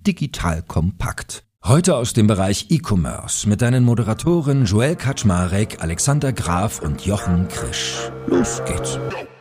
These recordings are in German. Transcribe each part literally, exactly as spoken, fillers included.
Digital Kompakt. Heute aus dem Bereich E-Commerce mit deinen Moderatoren Joel Kaczmarek, Alexander Graf und Jochen Krisch. Los geht's.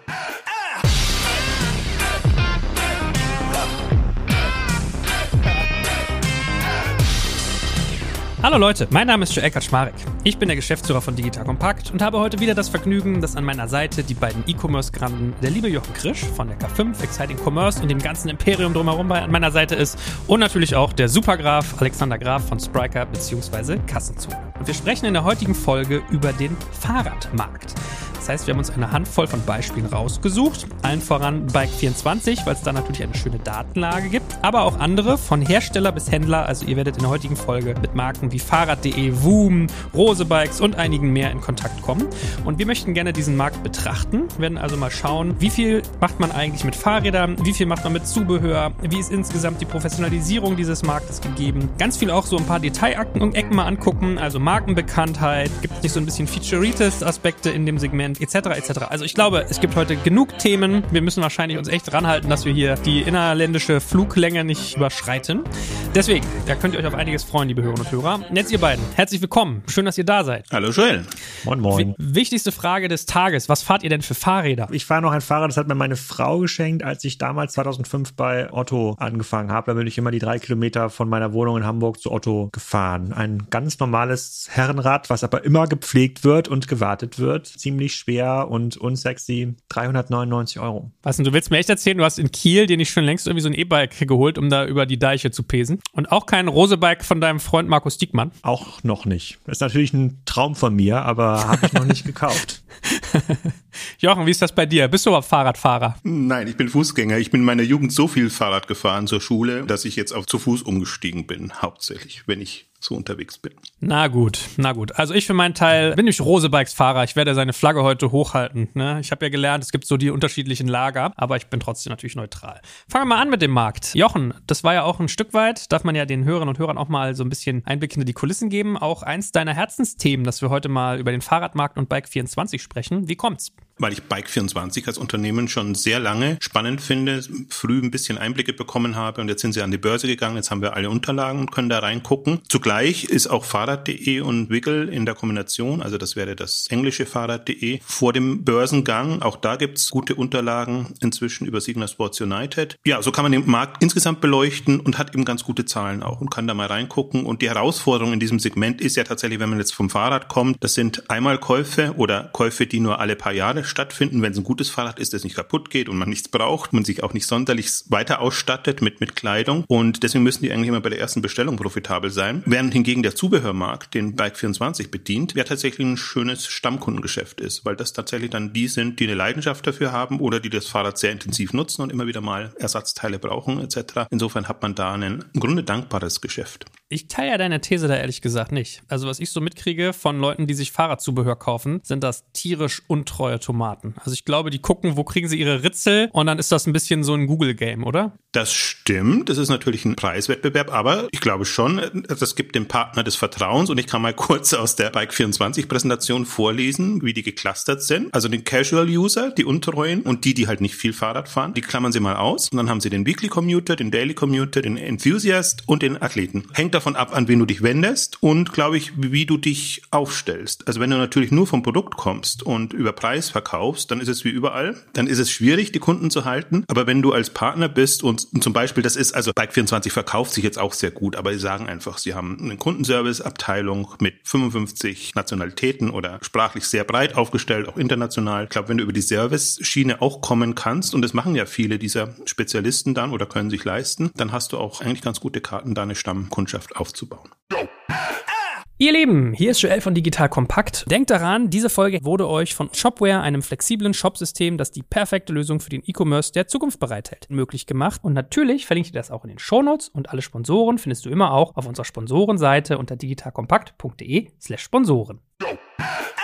Hallo Leute, mein Name ist Joel Kaczmarek. Ich bin der Geschäftsführer von Digital Kompakt und habe heute wieder das Vergnügen, dass an meiner Seite die beiden E-Commerce-Granden, der liebe Jochen Krisch von der K fünf, Exciting Commerce und dem ganzen Imperium drumherum bei an meiner Seite ist und natürlich auch der Supergraf Alexander Graf von Spryker bzw. Kassenzone. Und wir sprechen in der heutigen Folge über den Fahrradmarkt. Das heißt, wir haben uns eine Handvoll von Beispielen rausgesucht, allen voran Bike vierundzwanzig, weil es da natürlich eine schöne Datenlage gibt, aber auch andere, von Hersteller bis Händler. Also ihr werdet in der heutigen Folge mit Marken wie Fahrrad punkt de, Voom, Rose Bikes und einigen mehr in Kontakt kommen. Und wir möchten gerne diesen Markt betrachten, wir werden also mal schauen, wie viel macht man eigentlich mit Fahrrädern, wie viel macht man mit Zubehör, wie ist insgesamt die Professionalisierung dieses Marktes gegeben. Ganz viel auch so ein paar Detailakten und Ecken mal angucken, also Markenbekanntheit, gibt es nicht so ein bisschen Featureitis-Aspekte in dem Segment, etc. et cetera. Also ich glaube, es gibt heute genug Themen. Wir müssen wahrscheinlich uns echt ranhalten, dass wir hier die innerländische Fluglänge nicht überschreiten. Deswegen, da könnt ihr euch auf einiges freuen, liebe Hörerinnen und Hörer. Und jetzt ihr beiden, herzlich willkommen. Schön, dass ihr da seid. Hallo Joel. Moin, moin. W- wichtigste Frage des Tages. Was fahrt ihr denn für Fahrräder? Ich fahre noch ein Fahrrad, das hat mir meine Frau geschenkt, als ich damals zweitausendfünf bei Otto angefangen habe. Da bin ich immer die drei Kilometer von meiner Wohnung in Hamburg zu Otto gefahren. Ein ganz normales Herrenrad, was aber immer gepflegt wird und gewartet wird. Ziemlich schwer und unsexy. dreihundertneunundneunzig Euro. Was denn, du willst mir echt erzählen, du hast in Kiel dir nicht schon längst irgendwie so ein E-Bike geholt, um da über die Deiche zu pesen? Und auch kein Rose-Bike von deinem Freund Markus Diekmann? Auch noch nicht. Ist natürlich ein Traum von mir, aber habe ich noch nicht gekauft. Jochen, wie ist das bei dir? Bist du überhaupt Fahrradfahrer? Nein, ich bin Fußgänger. Ich bin in meiner Jugend so viel Fahrrad gefahren zur Schule, dass ich jetzt auf zu Fuß umgestiegen bin, hauptsächlich, wenn ich so unterwegs bin. Na gut, na gut. Also ich für meinen Teil bin ich Rose-Bikes-Fahrer. Ich werde seine Flagge heute hochhalten. Ne? Ich habe ja gelernt, es gibt so die unterschiedlichen Lager, aber ich bin trotzdem natürlich neutral. Fangen wir mal an mit dem Markt. Jochen, das war ja auch ein Stück weit, darf man ja den Hörerinnen und Hörern auch mal so ein bisschen Einblick hinter die Kulissen geben. Auch eins deiner Herzensthemen, dass wir heute mal über den Fahrradmarkt und Bike vierundzwanzig sprechen. Wie kommt's? Weil ich Bike vierundzwanzig als Unternehmen schon sehr lange spannend finde, früh ein bisschen Einblicke bekommen habe und jetzt sind sie an die Börse gegangen, jetzt haben wir alle Unterlagen und können da reingucken. Zugleich ist auch Fahrrad punkt de und Wiggle in der Kombination, also das wäre das englische Fahrrad punkt de, vor dem Börsengang. Auch da gibt's gute Unterlagen inzwischen über Signa Sports United. Ja, so kann man den Markt insgesamt beleuchten und hat eben ganz gute Zahlen auch und kann da mal reingucken. Und die Herausforderung in diesem Segment ist ja tatsächlich, wenn man jetzt vom Fahrrad kommt, das sind Einmalkäufe oder Käufe, die nur alle paar Jahre stattfinden, wenn es ein gutes Fahrrad ist, das nicht kaputt geht und man nichts braucht, man sich auch nicht sonderlich weiter ausstattet mit mit Kleidung und deswegen müssen die eigentlich immer bei der ersten Bestellung profitabel sein. Während hingegen der Zubehörmarkt, den Bike vierundzwanzig bedient, ja tatsächlich ein schönes Stammkundengeschäft ist, weil das tatsächlich dann die sind, die eine Leidenschaft dafür haben oder die das Fahrrad sehr intensiv nutzen und immer wieder mal Ersatzteile brauchen et cetera. Insofern hat man da ein im Grunde dankbares Geschäft. Ich teile ja deine These da ehrlich gesagt nicht. Also was ich so mitkriege von Leuten, die sich Fahrradzubehör kaufen, sind das tierisch untreue Tomaten. Also ich glaube, die gucken, wo kriegen sie ihre Ritzel und dann ist das ein bisschen so ein Google-Game, oder? Das stimmt, das ist natürlich ein Preiswettbewerb, aber ich glaube schon, das gibt dem Partner des Vertrauens und ich kann mal kurz aus der Bike vierundzwanzig Präsentation vorlesen, wie die geclustert sind. Also den Casual-User, die Untreuen und die, die halt nicht viel Fahrrad fahren, die klammern sie mal aus und dann haben sie den Weekly Commuter, den Daily Commuter, den Enthusiast und den Athleten. Hängt davon ab, an wen du dich wendest und, glaube ich, wie du dich aufstellst. Also wenn du natürlich nur vom Produkt kommst und über Preis verkaufst, dann ist es wie überall. Dann ist es schwierig, die Kunden zu halten. Aber wenn du als Partner bist und, und zum Beispiel, das ist, also Bike vierundzwanzig verkauft sich jetzt auch sehr gut, aber sie sagen einfach, sie haben eine Kundenservice-Abteilung mit fünfundfünfzig Nationalitäten oder sprachlich sehr breit aufgestellt, auch international. Ich glaube, wenn du über die Service-Schiene auch kommen kannst, und das machen ja viele dieser Spezialisten dann oder können sich leisten, dann hast du auch eigentlich ganz gute Karten, deine Stammkundschaft aufzubauen. Ihr Lieben, hier ist Joel von Digital Kompakt. Denkt daran, diese Folge wurde euch von Shopware, einem flexiblen Shopsystem, das die perfekte Lösung für den E-Commerce der Zukunft bereithält, möglich gemacht. Und natürlich verlinke ich dir das auch in den Shownotes und alle Sponsoren findest du immer auch auf unserer Sponsorenseite unter digitalkompakt punkt de slash Sponsoren.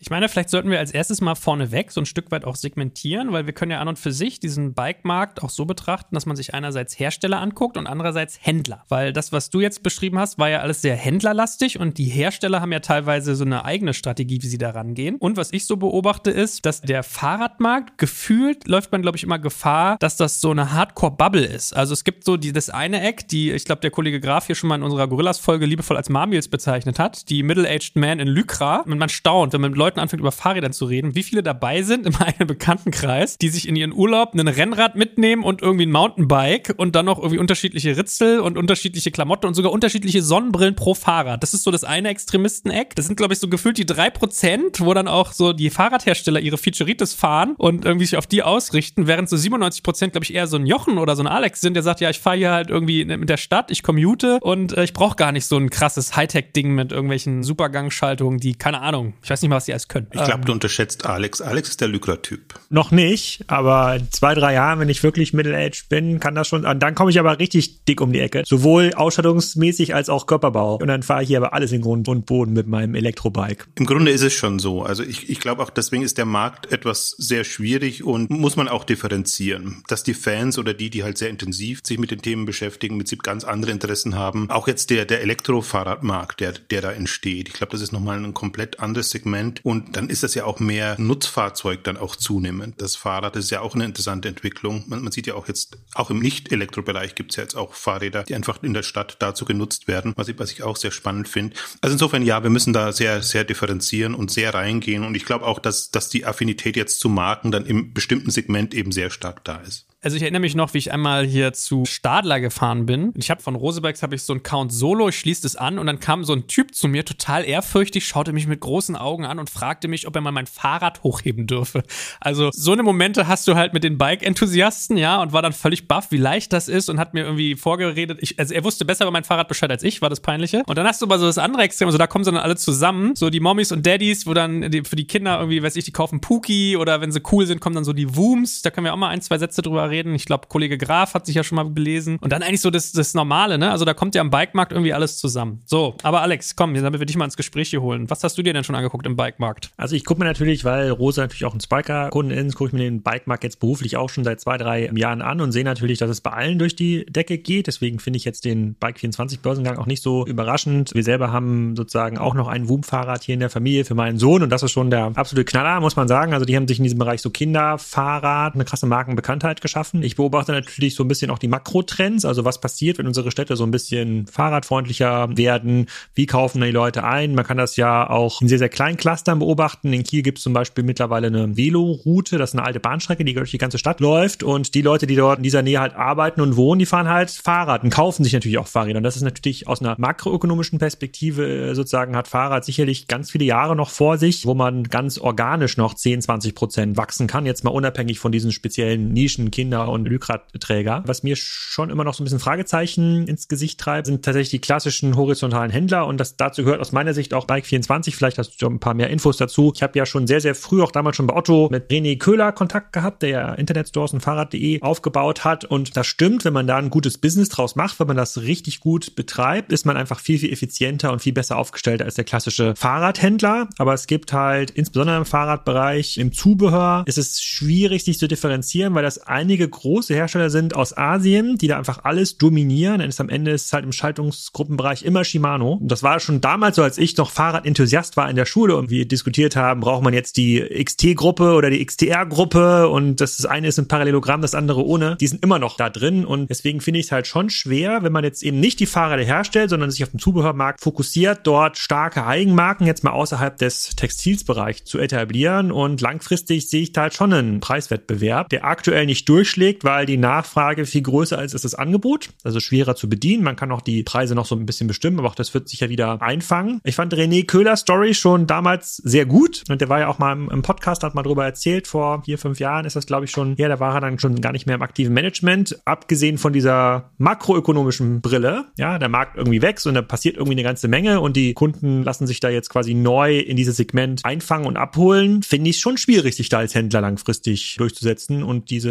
Ich meine, vielleicht sollten wir als erstes mal vorneweg so ein Stück weit auch segmentieren, weil wir können ja an und für sich diesen Bike-Markt auch so betrachten, dass man sich einerseits Hersteller anguckt und andererseits Händler. Weil das, was du jetzt beschrieben hast, war ja alles sehr händlerlastig und die Hersteller haben ja teilweise so eine eigene Strategie, wie sie da rangehen. Und was ich so beobachte ist, dass der Fahrradmarkt gefühlt läuft man, glaube ich, immer Gefahr, dass das so eine Hardcore-Bubble ist. Also es gibt so die, das eine Eck, die, ich glaube, der Kollege Graf hier schon mal in unserer Gorillas-Folge liebevoll als Marmils bezeichnet hat, die Middle-Aged Man in Lycra. Und man staunt, wenn man mit Leuten anfängt, über Fahrrädern zu reden, wie viele dabei sind in meinem Bekanntenkreis, die sich in ihren Urlaub ein Rennrad mitnehmen und irgendwie ein Mountainbike und dann noch irgendwie unterschiedliche Ritzel und unterschiedliche Klamotten und sogar unterschiedliche Sonnenbrillen pro Fahrrad. Das ist so das eine Extremisten-Eck. Das sind, glaube ich, so gefühlt die drei Prozent, wo dann auch so die Fahrradhersteller ihre Featuritis fahren und irgendwie sich auf die ausrichten, während so siebenundneunzig Prozent, glaube ich, eher so ein Jochen oder so ein Alex sind, der sagt, ja, ich fahre hier halt irgendwie mit der Stadt, ich commute und äh, ich brauche gar nicht so ein krasses Hightech-Ding mit irgendwelchen Supergangschaltungen, die, keine Ahnung, ich weiß nicht mal, was die alles können. Ich glaube, du unterschätzt Alex. Alex ist der Lycra-Typ. Noch nicht, aber zwei, drei Jahren, wenn ich wirklich middle-aged bin, kann das schon, dann komme ich aber richtig dick um die Ecke. Sowohl ausstattungsmäßig als auch Körperbau. Und dann fahre ich hier aber alles in Grund und Boden mit meinem Elektrobike. Im Grunde ist es schon so. Also ich, ich glaube auch, deswegen ist der Markt etwas sehr schwierig und muss man auch differenzieren. Dass die Fans oder die, die halt sehr intensiv sich mit den Themen beschäftigen, mit ganz andere Interessen haben. Auch jetzt der, der Elektrofahrradmarkt, der, der da entsteht. Ich glaube, das ist nochmal ein komplett anderes Segment. Und dann ist das ja auch mehr Nutzfahrzeug dann auch zunehmend. Das Fahrrad ist ja auch eine interessante Entwicklung. Man, man sieht ja auch jetzt, auch im Nicht-Elektrobereich gibt es ja jetzt auch Fahrräder, die einfach in der Stadt dazu genutzt werden, was ich, was ich auch sehr spannend finde. Also insofern, ja, wir müssen da sehr, sehr differenzieren und sehr reingehen. Und ich glaube auch, dass, dass die Affinität jetzt zu Marken dann im bestimmten Segment eben sehr stark da ist. Also ich erinnere mich noch, wie ich einmal hier zu Stadler gefahren bin. Ich habe von Rosebikes habe ich so einen Count Solo, ich schließe das an und dann kam so ein Typ zu mir, total ehrfürchtig, schaute mich mit großen Augen an und fragte mich, ob er mal mein Fahrrad hochheben dürfe. Also so eine Momente hast du halt mit den Bike-Enthusiasten, ja, und war dann völlig baff, wie leicht das ist und hat mir irgendwie vorgeredet. Ich, also er wusste besser über mein Fahrrad Bescheid als ich, war das Peinliche. Und dann hast du aber so das andere Extrem, also da kommen sie dann alle zusammen, so die Mommies und Daddies, wo dann die, für die Kinder irgendwie, weiß ich, die kaufen Pookie oder wenn sie cool sind, kommen dann so die Wooms. Da können wir auch mal ein, zwei Sätze drüber reden. Ich glaube, Kollege Graf hat sich ja schon mal belesen. Und dann eigentlich so das, das Normale, ne? Also da kommt ja am Bikemarkt irgendwie alles zusammen. So, aber Alex, komm, damit wir dich mal ins Gespräch hier holen. Was hast du dir denn schon angeguckt im Bikemarkt? Also ich gucke mir natürlich, weil Rosa natürlich auch ein Spiker-Kunde ist, gucke ich mir den Bikemarkt jetzt beruflich auch schon seit zwei, drei Jahren an und sehe natürlich, dass es bei allen durch die Decke geht. Deswegen finde ich jetzt den Bike vierundzwanzig Börsengang auch nicht so überraschend. Wir selber haben sozusagen auch noch ein Woom-Fahrrad hier in der Familie für meinen Sohn und das ist schon der absolute Knaller, muss man sagen. Also die haben sich in diesem Bereich so Kinderfahrrad, eine krasse Markenbekanntheit geschaffen. Ich beobachte natürlich so ein bisschen auch die Makrotrends, also was passiert, wenn unsere Städte so ein bisschen fahrradfreundlicher werden, wie kaufen die Leute ein, man kann das ja auch in sehr, sehr kleinen Clustern beobachten. In Kiel gibt es zum Beispiel mittlerweile eine Veloroute, das ist eine alte Bahnstrecke, die durch die ganze Stadt läuft und die Leute, die dort in dieser Nähe halt arbeiten und wohnen, die fahren halt Fahrrad und kaufen sich natürlich auch Fahrräder und das ist natürlich aus einer makroökonomischen Perspektive sozusagen hat Fahrrad sicherlich ganz viele Jahre noch vor sich, wo man ganz organisch noch zehn, zwanzig Prozent wachsen kann, jetzt mal unabhängig von diesen speziellen Nischen, Kinder- und Lycra-Träger. Was mir schon immer noch so ein bisschen Fragezeichen ins Gesicht treibt, sind tatsächlich die klassischen horizontalen Händler und das dazu gehört aus meiner Sicht auch Bike vierundzwanzig. Vielleicht hast du schon ein paar mehr Infos dazu. Ich habe ja schon sehr, sehr früh, auch damals schon bei Otto, mit René Köhler Kontakt gehabt, der ja Internetstores und Fahrrad punkt de aufgebaut hat und das stimmt, wenn man da ein gutes Business draus macht, wenn man das richtig gut betreibt, ist man einfach viel, viel effizienter und viel besser aufgestellt als der klassische Fahrradhändler. Aber es gibt halt, insbesondere im Fahrradbereich, im Zubehör, ist es schwierig, sich zu differenzieren, weil das einige große Hersteller sind aus Asien, die da einfach alles dominieren. Denn am Ende ist es halt im Schaltungsgruppenbereich immer Shimano. Und das war schon damals so, als ich noch Fahrradenthusiast war in der Schule und wir diskutiert haben, braucht man jetzt die X T-Gruppe oder die X T R-Gruppe und das eine ist ein Parallelogramm, das andere ohne. Die sind immer noch da drin und deswegen finde ich es halt schon schwer, wenn man jetzt eben nicht die Fahrräder herstellt, sondern sich auf dem Zubehörmarkt fokussiert, dort starke Eigenmarken jetzt mal außerhalb des Textilsbereichs zu etablieren und langfristig sehe ich da halt schon einen Preiswettbewerb, der aktuell nicht durchschlägt, weil die Nachfrage viel größer als ist das Angebot, also schwerer zu bedienen. Man kann auch die Preise noch so ein bisschen bestimmen, aber auch das wird sich ja wieder einfangen. Ich fand René Köhlers Story schon damals sehr gut und der war ja auch mal im, im Podcast, hat mal drüber erzählt, vor vier, fünf Jahren ist das glaube ich schon, ja, da war er dann schon gar nicht mehr im aktiven Management, abgesehen von dieser makroökonomischen Brille, ja, der Markt irgendwie wächst und da passiert irgendwie eine ganze Menge und die Kunden lassen sich da jetzt quasi neu in dieses Segment einfangen und abholen, finde ich schon schwierig, sich da als Händler langfristig durchzusetzen und diese zweihundert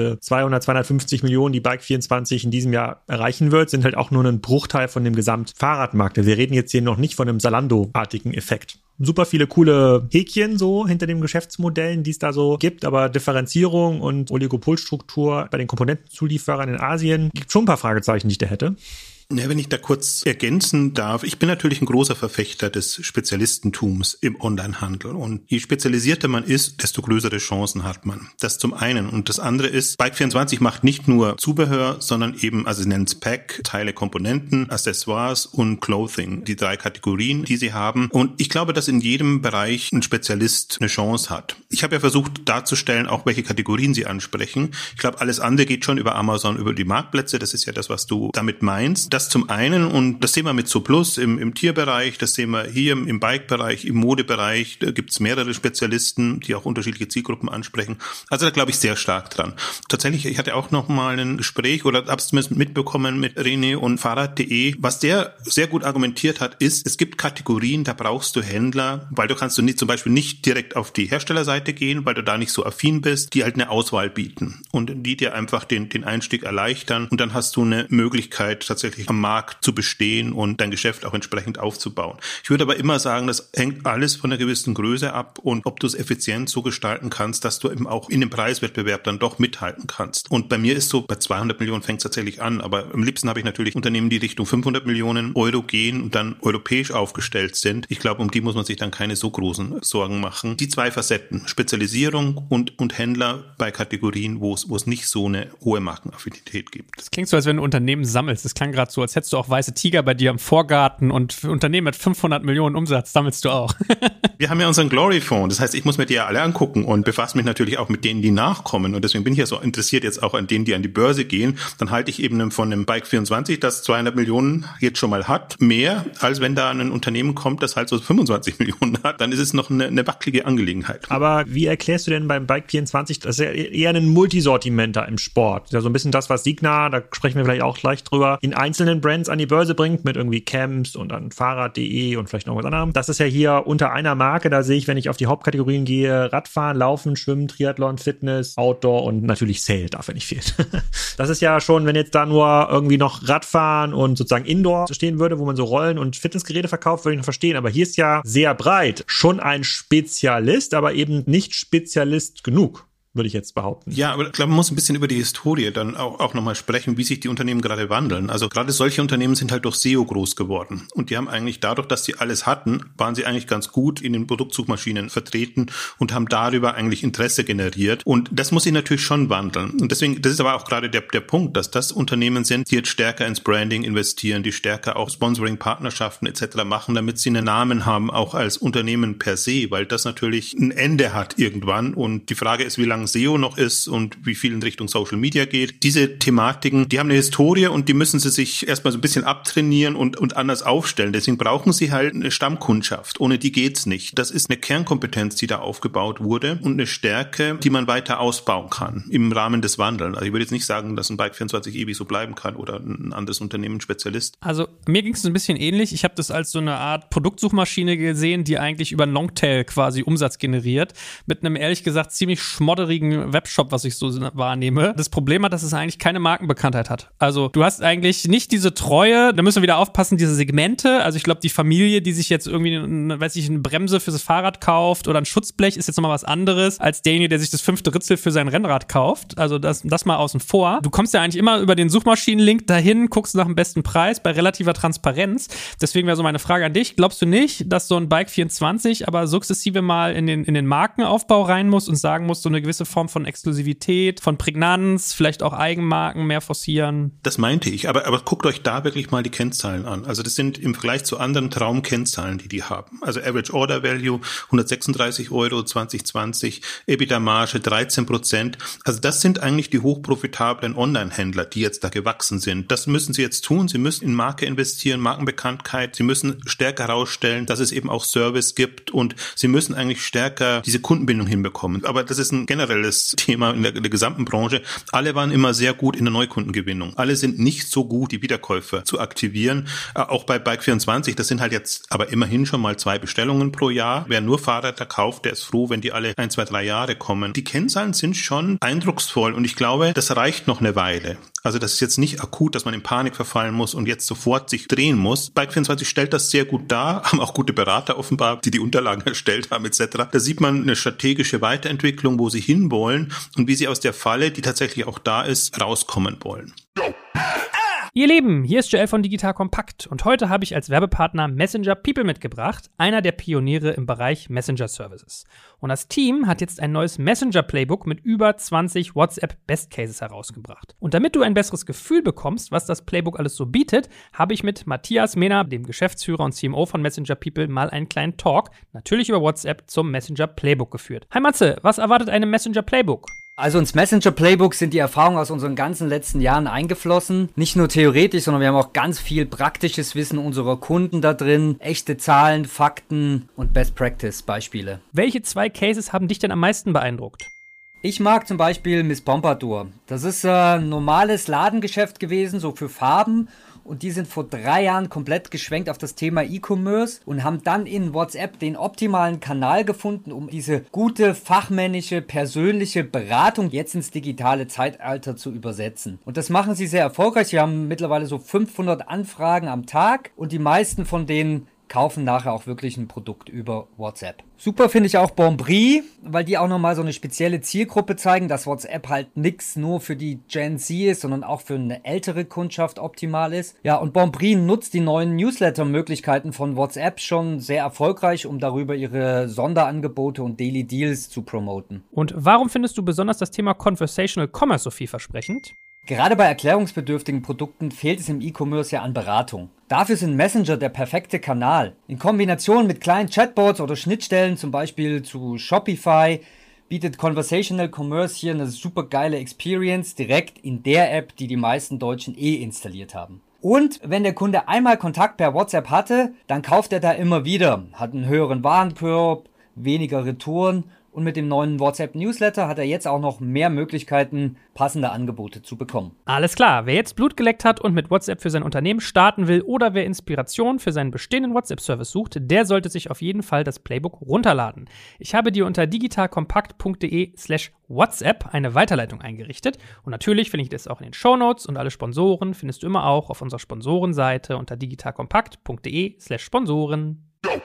zweihundert, zweihundertfünfzig Millionen, die Bike vierundzwanzig in diesem Jahr erreichen wird, sind halt auch nur ein Bruchteil von dem Gesamtfahrradmarkt. Wir reden jetzt hier noch nicht von einem Zalando-artigen Effekt. Super viele coole Häkchen so hinter den Geschäftsmodellen, die es da so gibt, aber Differenzierung und Oligopolstruktur bei den Komponentenzulieferern in Asien gibt schon ein paar Fragezeichen, die ich da hätte. Ja, wenn ich da kurz ergänzen darf, ich bin natürlich ein großer Verfechter des Spezialistentums im Onlinehandel und je spezialisierter man ist, desto größere Chancen hat man. Das zum einen. Und das andere ist, Bike vierundzwanzig macht nicht nur Zubehör, sondern eben, also sie nennen es Pack, Teile, Komponenten, Accessoires und Clothing, die drei Kategorien, die sie haben. Und ich glaube, dass in jedem Bereich ein Spezialist eine Chance hat. Ich habe ja versucht darzustellen, auch welche Kategorien sie ansprechen. Ich glaube, alles andere geht schon über Amazon, über die Marktplätze. Das ist ja das, was du damit meinst. Das zum einen, und das sehen wir mit Zooplus im, im Tierbereich, das sehen wir hier im, im Bike-Bereich, im Modebereich, da gibt es mehrere Spezialisten, die auch unterschiedliche Zielgruppen ansprechen. Also da glaube ich sehr stark dran. Tatsächlich, ich hatte auch noch mal ein Gespräch oder hab's zumindest mitbekommen mit René und Fahrrad punkt de. Was der sehr gut argumentiert hat, ist, es gibt Kategorien, da brauchst du Händler, weil du kannst du nicht, zum Beispiel nicht direkt auf die Herstellerseite gehen, weil du da nicht so affin bist, die halt eine Auswahl bieten und die dir einfach den, den Einstieg erleichtern und dann hast du eine Möglichkeit, tatsächlich am Markt zu bestehen und dein Geschäft auch entsprechend aufzubauen. Ich würde aber immer sagen, das hängt alles von einer gewissen Größe ab und ob du es effizient so gestalten kannst, dass du eben auch in dem Preiswettbewerb dann doch mithalten kannst. Und bei mir ist so, bei zweihundert Millionen fängt es tatsächlich an, aber am liebsten habe ich natürlich Unternehmen, die Richtung fünfhundert Millionen Euro gehen und dann europäisch aufgestellt sind. Ich glaube, um die muss man sich dann keine so großen Sorgen machen. Die zwei Facetten, Spezialisierung und, und Händler bei Kategorien, wo es, wo es nicht so eine hohe Markenaffinität gibt. Das klingt so, als wenn du Unternehmen sammelst. Das klang gerade so, als hättest du auch weiße Tiger bei dir im Vorgarten und für Unternehmen mit fünfhundert Millionen Umsatz sammelst du auch. Wir haben ja unseren Glory-Fonds, das heißt, ich muss mir die ja alle angucken und befasse mich natürlich auch mit denen, die nachkommen und deswegen bin ich ja so interessiert jetzt auch an denen, die an die Börse gehen. Dann halte ich eben von einem Bike vierundzwanzig, das zweihundert Millionen jetzt schon mal hat, mehr, als wenn da ein Unternehmen kommt, das halt so fünfundzwanzig Millionen hat, dann ist es noch eine, eine wackelige Angelegenheit. Aber wie erklärst du denn beim Bike vierundzwanzig, das ist ja eher ein Multisortimenter im Sport, ja so ein bisschen das, was Signa, da sprechen wir vielleicht auch gleich drüber, in einzelnen Brands an die Börse bringt, mit irgendwie Camps und dann Fahrrad punkt de und vielleicht noch was anderem. Das ist ja hier unter einer Marke, da sehe ich, wenn ich auf die Hauptkategorien gehe, Radfahren, Laufen, Schwimmen, Triathlon, Fitness, Outdoor und natürlich Sale darf ja nicht fehlen. Das ist ja schon, wenn jetzt da nur irgendwie noch Radfahren und sozusagen Indoor stehen würde, wo man so Rollen und Fitnessgeräte verkauft, würde ich noch verstehen. Aber hier ist ja sehr breit schon ein Spezialist, aber eben nicht Spezialist genug, würde ich jetzt behaupten. Ja, aber ich glaube, man muss ein bisschen über die Historie dann auch, auch nochmal sprechen, wie sich die Unternehmen gerade wandeln. Also gerade solche Unternehmen sind halt durch S E O groß geworden. Und die haben eigentlich dadurch, dass sie alles hatten, waren sie eigentlich ganz gut in den Produktsuchmaschinen vertreten und haben darüber eigentlich Interesse generiert. Und das muss sich natürlich schon wandeln. Und deswegen, das ist aber auch gerade der, der Punkt, dass das Unternehmen sind, die jetzt stärker ins Branding investieren, die stärker auch Sponsoring, Partnerschaften et cetera machen, damit sie einen Namen haben, auch als Unternehmen per se, weil das natürlich ein Ende hat irgendwann. Und die Frage ist, wie lange S E O noch ist und wie viel in Richtung Social Media geht. Diese Thematiken, die haben eine Historie und die müssen sie sich erstmal so ein bisschen abtrainieren und, und anders aufstellen. Deswegen brauchen sie halt eine Stammkundschaft. Ohne die geht's nicht. Das ist eine Kernkompetenz, die da aufgebaut wurde und eine Stärke, die man weiter ausbauen kann im Rahmen des Wandels. Also ich würde jetzt nicht sagen, dass ein Bike vierundzwanzig ewig so bleiben kann oder ein anderes Unternehmen Spezialist. Also mir ging es ein bisschen ähnlich. Ich habe das als so eine Art Produktsuchmaschine gesehen, die eigentlich über einen Longtail quasi Umsatz generiert. Mit einem ehrlich gesagt ziemlich schmodderigen Webshop, was ich so wahrnehme. Das Problem hat, dass es eigentlich keine Markenbekanntheit hat. Also du hast eigentlich nicht diese Treue, da müssen wir wieder aufpassen, diese Segmente. Also ich glaube, die Familie, die sich jetzt irgendwie, eine, weiß ich, eine Bremse für das Fahrrad kauft oder ein Schutzblech, ist jetzt nochmal was anderes als derjenige, der sich das fünfte Ritzel für sein Rennrad kauft. Also das, das mal außen vor. Du kommst ja eigentlich immer über den Suchmaschinenlink dahin, guckst nach dem besten Preis bei relativer Transparenz. Deswegen wäre so meine Frage an dich. Glaubst du nicht, dass so ein Bike vierundzwanzig aber sukzessive mal in den, in den Markenaufbau rein muss und sagen muss, so eine gewisse Form von Exklusivität, von Prägnanz, vielleicht auch Eigenmarken mehr forcieren? Das meinte ich, aber, aber guckt euch da wirklich mal die Kennzahlen an. Also das sind im Vergleich zu anderen Traumkennzahlen, die die haben. Also Average Order Value hundertsechsunddreißig Euro zwanzig zwanzig, EBITDA-Marge dreizehn Prozent. Also das sind eigentlich die hochprofitablen Online-Händler, die jetzt da gewachsen sind. Das müssen sie jetzt tun. Sie müssen in Marke investieren, Markenbekanntheit. Sie müssen stärker herausstellen, dass es eben auch Service gibt und sie müssen eigentlich stärker diese Kundenbindung hinbekommen. Aber das ist ein generell generelles Thema in der, in der gesamten Branche. Alle waren immer sehr gut in der Neukundengewinnung. Alle sind nicht so gut, die Wiederkäufer zu aktivieren. Äh, auch bei Bike vierundzwanzig, das sind halt jetzt aber immerhin schon mal zwei Bestellungen pro Jahr. Wer nur Fahrräder kauft, der ist froh, wenn die alle ein, zwei, drei Jahre kommen. Die Kennzahlen sind schon eindrucksvoll und ich glaube, das reicht noch eine Weile. Also das ist jetzt nicht akut, dass man in Panik verfallen muss und jetzt sofort sich drehen muss. Bike vierundzwanzig stellt das sehr gut dar, haben auch gute Berater offenbar, die die Unterlagen erstellt haben et cetera. Da sieht man eine strategische Weiterentwicklung, wo sie hinwollen und wie sie aus der Falle, die tatsächlich auch da ist, rauskommen wollen. Ihr Lieben, hier ist Joel von Digital Compact und heute habe ich als Werbepartner Messenger People mitgebracht, einer der Pioniere im Bereich Messenger Services. Und das Team hat jetzt ein neues Messenger Playbook mit über zwanzig WhatsApp Best Cases herausgebracht. Und damit du ein besseres Gefühl bekommst, was das Playbook alles so bietet, habe ich mit Matthias Mehner, dem Geschäftsführer und C M O von Messenger People, mal einen kleinen Talk, natürlich über WhatsApp, zum Messenger Playbook geführt. Hi Matze, was erwartet einem Messenger Playbook? Also ins Messenger Playbook sind die Erfahrungen aus unseren ganzen letzten Jahren eingeflossen. Nicht nur theoretisch, sondern wir haben auch ganz viel praktisches Wissen unserer Kunden da drin. Echte Zahlen, Fakten und Best-Practice-Beispiele. Welche zwei Cases haben dich denn am meisten beeindruckt? Ich mag zum Beispiel Miss Pompadour. Das ist ein normales Ladengeschäft gewesen, so für Farben. Und die sind vor drei Jahren komplett geschwenkt auf das Thema E-Commerce und haben dann in WhatsApp den optimalen Kanal gefunden, um diese gute, fachmännische, persönliche Beratung jetzt ins digitale Zeitalter zu übersetzen. Und das machen sie sehr erfolgreich. Sie haben mittlerweile so fünfhundert Anfragen am Tag und die meisten von denen kaufen nachher auch wirklich ein Produkt über WhatsApp. Super finde ich auch Bonprix, weil die auch nochmal so eine spezielle Zielgruppe zeigen, dass WhatsApp halt nix nur für die Gen Z ist, sondern auch für eine ältere Kundschaft optimal ist. Ja, und Bonprix nutzt die neuen Newsletter-Möglichkeiten von WhatsApp schon sehr erfolgreich, um darüber ihre Sonderangebote und Daily Deals zu promoten. Und warum findest du besonders das Thema Conversational Commerce so vielversprechend? Gerade bei erklärungsbedürftigen Produkten fehlt es im E-Commerce ja an Beratung. Dafür sind Messenger der perfekte Kanal. In Kombination mit kleinen Chatbots oder Schnittstellen, zum Beispiel zu Shopify, bietet Conversational Commerce hier eine super geile Experience direkt in der App, die die meisten Deutschen eh installiert haben. Und wenn der Kunde einmal Kontakt per WhatsApp hatte, dann kauft er da immer wieder, hat einen höheren Warenkorb, weniger Retouren. Und mit dem neuen WhatsApp-Newsletter hat er jetzt auch noch mehr Möglichkeiten, passende Angebote zu bekommen. Alles klar, wer jetzt Blut geleckt hat und mit WhatsApp für sein Unternehmen starten will oder wer Inspiration für seinen bestehenden WhatsApp-Service sucht, der sollte sich auf jeden Fall das Playbook runterladen. Ich habe dir unter digitalkompakt.de slash WhatsApp eine Weiterleitung eingerichtet. Und natürlich finde ich das auch in den Shownotes und alle Sponsoren findest du immer auch auf unserer Sponsorenseite unter digitalkompakt.de slash Sponsoren.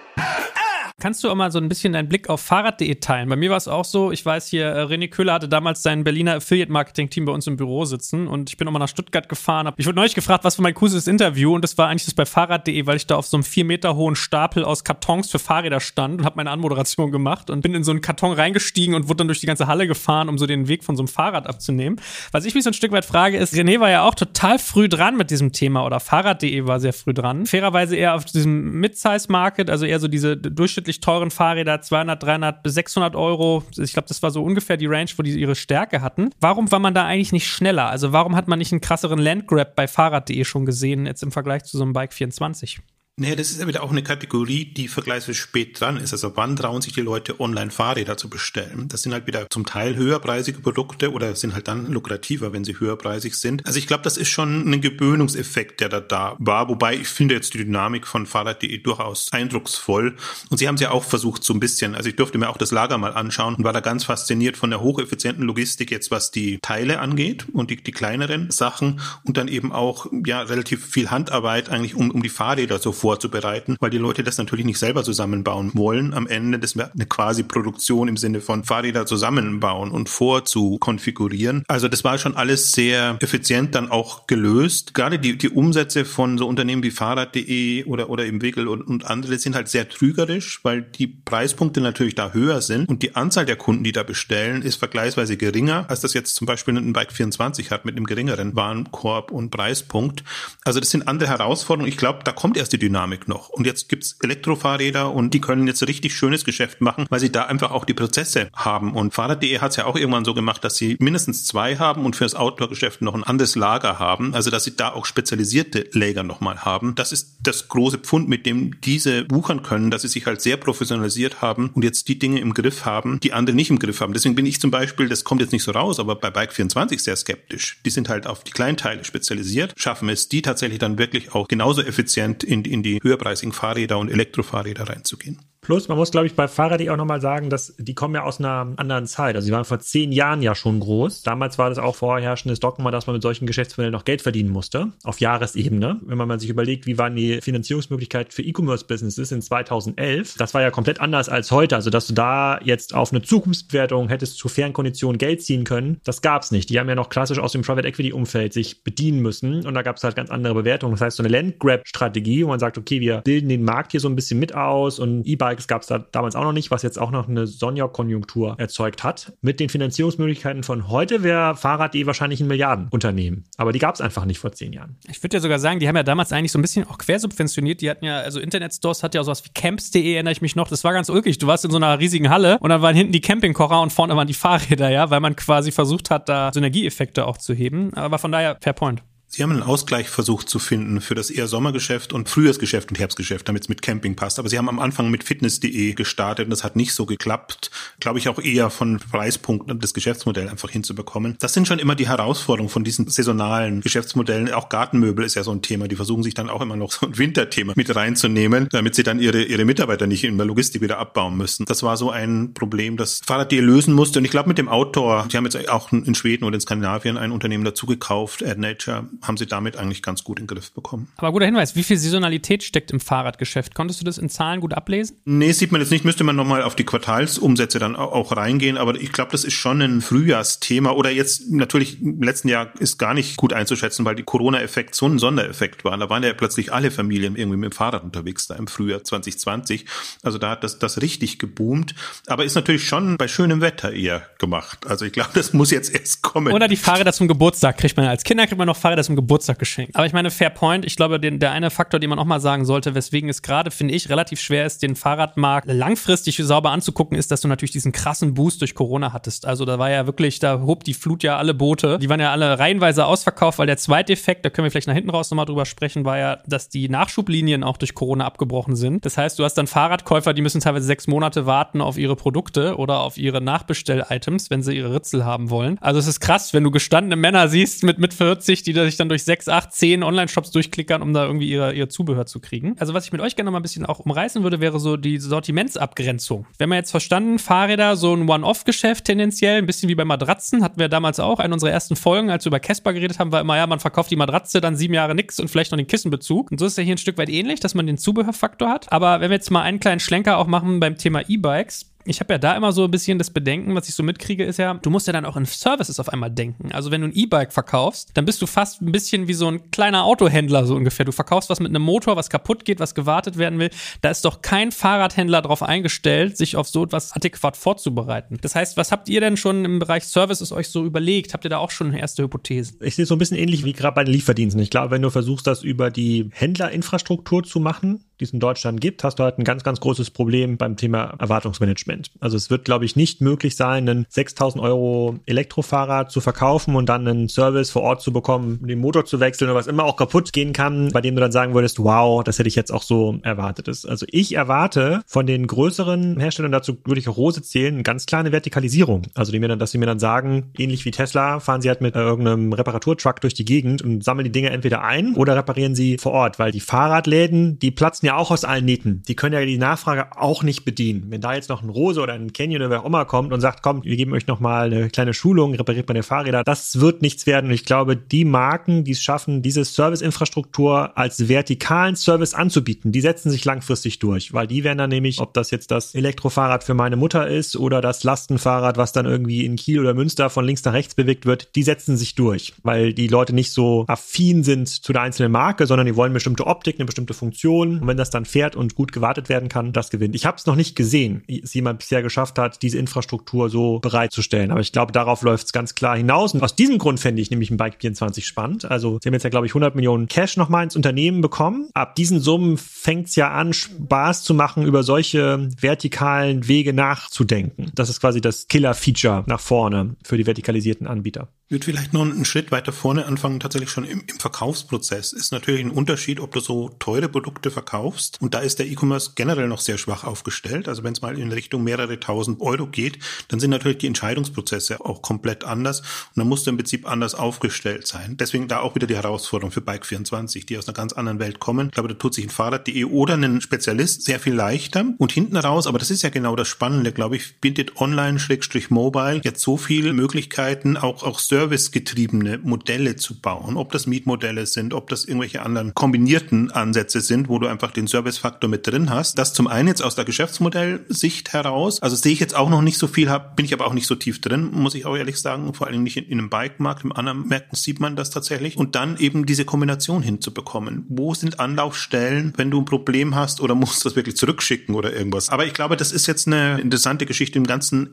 Kannst du auch mal so ein bisschen deinen Blick auf Fahrrad punkt de teilen? Bei mir war es auch so, ich weiß hier, René Köhler hatte damals sein Berliner Affiliate-Marketing-Team bei uns im Büro sitzen und ich bin auch mal nach Stuttgart gefahren. Ich wurde neulich gefragt, was für mein coolstes Interview und das war eigentlich das bei Fahrrad punkt de, weil ich da auf so einem vier Meter hohen Stapel aus Kartons für Fahrräder stand und habe meine Anmoderation gemacht und bin in so einen Karton reingestiegen und wurde dann durch die ganze Halle gefahren, um so den Weg von so einem Fahrrad abzunehmen. Was ich mich so ein Stück weit frage ist, René war ja auch total früh dran mit diesem Thema oder Fahrrad punkt de war sehr früh dran. Fairerweise eher auf diesem Mid-Size-Market, also eher so diese durchschnittlich teuren Fahrräder, zweihundert, dreihundert bis sechshundert Euro. Ich glaube, das war so ungefähr die Range, wo die ihre Stärke hatten. Warum war man da eigentlich nicht schneller? Also warum hat man nicht einen krasseren Landgrab bei Fahrrad punkt de schon gesehen, jetzt im Vergleich zu so einem Bike vierundzwanzig? Naja, das ist ja wieder auch eine Kategorie, die vergleichsweise spät dran ist. Also wann trauen sich die Leute, Online-Fahrräder zu bestellen? Das sind halt wieder zum Teil höherpreisige Produkte oder sind halt dann lukrativer, wenn sie höherpreisig sind. Also ich glaube, das ist schon ein Gewöhnungseffekt, der da da war. Wobei ich finde jetzt die Dynamik von Fahrrad punkt de durchaus eindrucksvoll. Und sie haben es ja auch versucht so ein bisschen. Also ich durfte mir auch das Lager mal anschauen und war da ganz fasziniert von der hocheffizienten Logistik jetzt, was die Teile angeht und die, die kleineren Sachen und dann eben auch ja relativ viel Handarbeit eigentlich, um, um die Fahrräder so vorzubereiten, weil die Leute das natürlich nicht selber zusammenbauen wollen. Am Ende, das wäre eine quasi Produktion im Sinne von Fahrräder zusammenbauen und vorzukonfigurieren. Also das war schon alles sehr effizient dann auch gelöst. Gerade die, die Umsätze von so Unternehmen wie Fahrrad punkt de oder, oder im Wegel und, und andere sind halt sehr trügerisch, weil die Preispunkte natürlich da höher sind und die Anzahl der Kunden, die da bestellen, ist vergleichsweise geringer, als das jetzt zum Beispiel ein Bike vierundzwanzig hat mit einem geringeren Warenkorb und Preispunkt. Also das sind andere Herausforderungen. Ich glaube, da kommt erst die Dynamik Aerodynamik noch. Und jetzt gibt's Elektrofahrräder und die können jetzt richtig schönes Geschäft machen, weil sie da einfach auch die Prozesse haben. Und Fahrrad punkt de hat es ja auch irgendwann so gemacht, dass sie mindestens zwei haben und für das Outdoor-Geschäft noch ein anderes Lager haben. Also dass sie da auch spezialisierte Lager nochmal haben. Das ist das große Pfund, mit dem diese wuchern können, dass sie sich halt sehr professionalisiert haben und jetzt die Dinge im Griff haben, die andere nicht im Griff haben. Deswegen bin ich zum Beispiel, das kommt jetzt nicht so raus, aber bei Bike vierundzwanzig sehr skeptisch. Die sind halt auf die Kleinteile spezialisiert, schaffen es, die tatsächlich dann wirklich auch genauso effizient in, in die höherpreisigen Fahrräder und Elektrofahrräder reinzugehen. Plus, man muss, glaube ich, bei Fahrrad punkt de auch nochmal sagen, dass die kommen ja aus einer anderen Zeit. Also sie waren vor zehn Jahren ja schon groß. Damals war das auch vorherrschendes Dogma, dass man mit solchen Geschäftsmodellen noch Geld verdienen musste, auf Jahresebene. Wenn man sich überlegt, wie waren die Finanzierungsmöglichkeiten für E-Commerce-Businesses in zweitausendelf, das war ja komplett anders als heute. Also dass du da jetzt auf eine Zukunftsbewertung hättest zu fairen Konditionen Geld ziehen können, das gab's nicht. Die haben ja noch klassisch aus dem Private-Equity-Umfeld sich bedienen müssen und da gab's halt ganz andere Bewertungen. Das heißt, so eine Land-Grab-Strategie, wo man sagt, okay, wir bilden den Markt hier so ein bisschen mit aus und E-Bike gab es da damals auch noch nicht, was jetzt auch noch eine Sonderkonjunktur erzeugt hat. Mit den Finanzierungsmöglichkeiten von heute wäre Fahrrad punkt de wahrscheinlich ein Milliardenunternehmen. Aber die gab es einfach nicht vor zehn Jahren. Ich würde ja sogar sagen, die haben ja damals eigentlich so ein bisschen auch quersubventioniert. Die hatten ja, also Internetstores hat ja auch sowas wie camps punkt de, erinnere ich mich noch. Das war ganz ulkig. Du warst in so einer riesigen Halle und dann waren hinten die Campingkocher und vorne waren die Fahrräder, ja, weil man quasi versucht hat, da Synergieeffekte auch zu heben. Aber von daher, fair point. Sie haben einen Ausgleich versucht zu finden für das eher Sommergeschäft und Frühjahrsgeschäft und Herbstgeschäft, damit es mit Camping passt. Aber Sie haben am Anfang mit fitness punkt de gestartet und das hat nicht so geklappt. Glaube ich auch eher von Preispunkten das Geschäftsmodell einfach hinzubekommen. Das sind schon immer die Herausforderungen von diesen saisonalen Geschäftsmodellen. Auch Gartenmöbel ist ja so ein Thema. Die versuchen sich dann auch immer noch so ein Winterthema mit reinzunehmen, damit sie dann ihre ihre Mitarbeiter nicht in der Logistik wieder abbauen müssen. Das war so ein Problem, das Fahrrad punkt de lösen musste. Und ich glaube mit dem Outdoor, die haben jetzt auch in Schweden oder in Skandinavien ein Unternehmen dazu gekauft, AdNature, haben sie damit eigentlich ganz gut in den Griff bekommen. Aber guter Hinweis, wie viel Saisonalität steckt im Fahrradgeschäft? Konntest du das in Zahlen gut ablesen? Nee, sieht man jetzt nicht. Müsste man nochmal auf die Quartalsumsätze dann auch reingehen. Aber ich glaube, das ist schon ein Frühjahrsthema. Oder jetzt natürlich im letzten Jahr ist gar nicht gut einzuschätzen, weil die Corona-Effekt so ein Sondereffekt war. Da waren ja plötzlich alle Familien irgendwie mit dem Fahrrad unterwegs da im Frühjahr zwanzig zwanzig. Also da hat das, das richtig geboomt. Aber ist natürlich schon bei schönem Wetter eher gemacht. Also ich glaube, das muss jetzt erst kommen. Oder die Fahrräder zum Geburtstag kriegt man. Als Kinder kriegt man noch Fahrräder zum Geburtstag geschenkt. Aber ich meine, fair point. Ich glaube, den, der eine Faktor, den man auch mal sagen sollte, weswegen es gerade, finde ich, relativ schwer ist, den Fahrradmarkt langfristig sauber anzugucken, ist, dass du natürlich diesen krassen Boost durch Corona hattest. Also da war ja wirklich, da hob die Flut ja alle Boote. Die waren ja alle reihenweise ausverkauft, weil der zweite Effekt, da können wir vielleicht nach hinten raus nochmal drüber sprechen, war ja, dass die Nachschublinien auch durch Corona abgebrochen sind. Das heißt, du hast dann Fahrradkäufer, die müssen teilweise sechs Monate warten auf ihre Produkte oder auf ihre Nachbestell-Items, wenn sie ihre Ritzel haben wollen. Also es ist krass, wenn du gestandene Männer siehst mit mit vierzig, die sich dann durch sechs, acht, zehn Online-Shops durchklickern, um da irgendwie ihre, ihr Zubehör zu kriegen. Also was ich mit euch gerne noch mal ein bisschen auch umreißen würde, wäre so die Sortimentsabgrenzung. Wir haben ja jetzt verstanden, Fahrräder, so ein One-Off-Geschäft tendenziell, ein bisschen wie bei Matratzen, hatten wir damals auch. Eine unserer ersten Folgen, als wir über Casper geredet haben, war immer, ja, man verkauft die Matratze, dann sieben Jahre nix und vielleicht noch den Kissenbezug. Und so ist ja hier ein Stück weit ähnlich, dass man den Zubehörfaktor hat. Aber wenn wir jetzt mal einen kleinen Schlenker auch machen beim Thema E-Bikes, ich habe ja da immer so ein bisschen das Bedenken, was ich so mitkriege, ist ja, du musst ja dann auch in Services auf einmal denken. Also wenn du ein E-Bike verkaufst, dann bist du fast ein bisschen wie so ein kleiner Autohändler so ungefähr. Du verkaufst was mit einem Motor, was kaputt geht, was gewartet werden will. Da ist doch kein Fahrradhändler darauf eingestellt, sich auf so etwas adäquat vorzubereiten. Das heißt, was habt ihr denn schon im Bereich Services euch so überlegt? Habt ihr da auch schon erste Hypothesen? Ich sehe es so ein bisschen ähnlich wie gerade bei den Lieferdiensten. Ich glaube, wenn du versuchst, das über die Händlerinfrastruktur zu machen, die es in Deutschland gibt, hast du halt ein ganz, ganz großes Problem beim Thema Erwartungsmanagement. Also es wird, glaube ich, nicht möglich sein, einen sechstausend Euro Elektrofahrrad zu verkaufen und dann einen Service vor Ort zu bekommen, den Motor zu wechseln oder was immer auch kaputt gehen kann, bei dem du dann sagen würdest, wow, das hätte ich jetzt auch so erwartet. Also ich erwarte von den größeren Herstellern, dazu würde ich auch Rose zählen, eine ganz kleine Vertikalisierung. Also die mir dann, dass sie mir dann sagen, ähnlich wie Tesla, fahren sie halt mit äh, irgendeinem Reparaturtruck durch die Gegend und sammeln die Dinge entweder ein oder reparieren sie vor Ort, weil die Fahrradläden, die platzen ja auch aus allen Nähten. Die können ja die Nachfrage auch nicht bedienen. Wenn da jetzt noch ein Rose oder ein Canyon oder wer auch immer kommt und sagt, komm, wir geben euch nochmal eine kleine Schulung, repariert meine Fahrräder, das wird nichts werden. Und ich glaube, die Marken, die es schaffen, diese Serviceinfrastruktur als vertikalen Service anzubieten, die setzen sich langfristig durch, weil die werden dann nämlich, ob das jetzt das Elektrofahrrad für meine Mutter ist oder das Lastenfahrrad, was dann irgendwie in Kiel oder Münster von links nach rechts bewegt wird, die setzen sich durch, weil die Leute nicht so affin sind zu der einzelnen Marke, sondern die wollen eine bestimmte Optik, eine bestimmte Funktion. Und wenn wenn das dann fährt und gut gewartet werden kann, das gewinnt. Ich habe es noch nicht gesehen, dass jemand bisher geschafft hat, diese Infrastruktur so bereitzustellen. Aber ich glaube, darauf läuft es ganz klar hinaus. Und aus diesem Grund fände ich nämlich ein Bike vierundzwanzig spannend. Also sie haben jetzt ja, glaube ich, hundert Millionen Cash nochmal ins Unternehmen bekommen. Ab diesen Summen fängt es ja an, Spaß zu machen, über solche vertikalen Wege nachzudenken. Das ist quasi das Killer-Feature nach vorne für die vertikalisierten Anbieter. Ich würde vielleicht noch einen Schritt weiter vorne anfangen, tatsächlich schon im, im Verkaufsprozess. Ist natürlich ein Unterschied, ob du so teure Produkte verkaufst. Und da ist der E-Commerce generell noch sehr schwach aufgestellt. Also wenn es mal in Richtung mehrere tausend Euro geht, dann sind natürlich die Entscheidungsprozesse auch komplett anders. Und dann musst du im Prinzip anders aufgestellt sein. Deswegen da auch wieder die Herausforderung für Bike vierundzwanzig, die aus einer ganz anderen Welt kommen. Ich glaube, da tut sich ein Fahrrad punkt de oder ein Spezialist sehr viel leichter. Und hinten raus, aber das ist ja genau das Spannende, glaube ich, bietet Online-Mobile jetzt so viele Möglichkeiten, auch, auch servicegetriebene Modelle zu bauen. Ob das Mietmodelle sind, ob das irgendwelche anderen kombinierten Ansätze sind, wo du einfach den Servicefaktor mit drin hast. Das zum einen jetzt aus der Geschäftsmodellsicht heraus. Also sehe ich jetzt auch noch nicht so viel, bin ich aber auch nicht so tief drin, muss ich auch ehrlich sagen. Vor allem nicht in, in einem Bike-Markt, in anderen Märkten sieht man das tatsächlich. Und dann eben diese Kombination hinzubekommen. Wo sind Anlaufstellen, wenn du ein Problem hast oder musst das wirklich zurückschicken oder irgendwas. Aber ich glaube, das ist jetzt eine interessante Geschichte im ganzen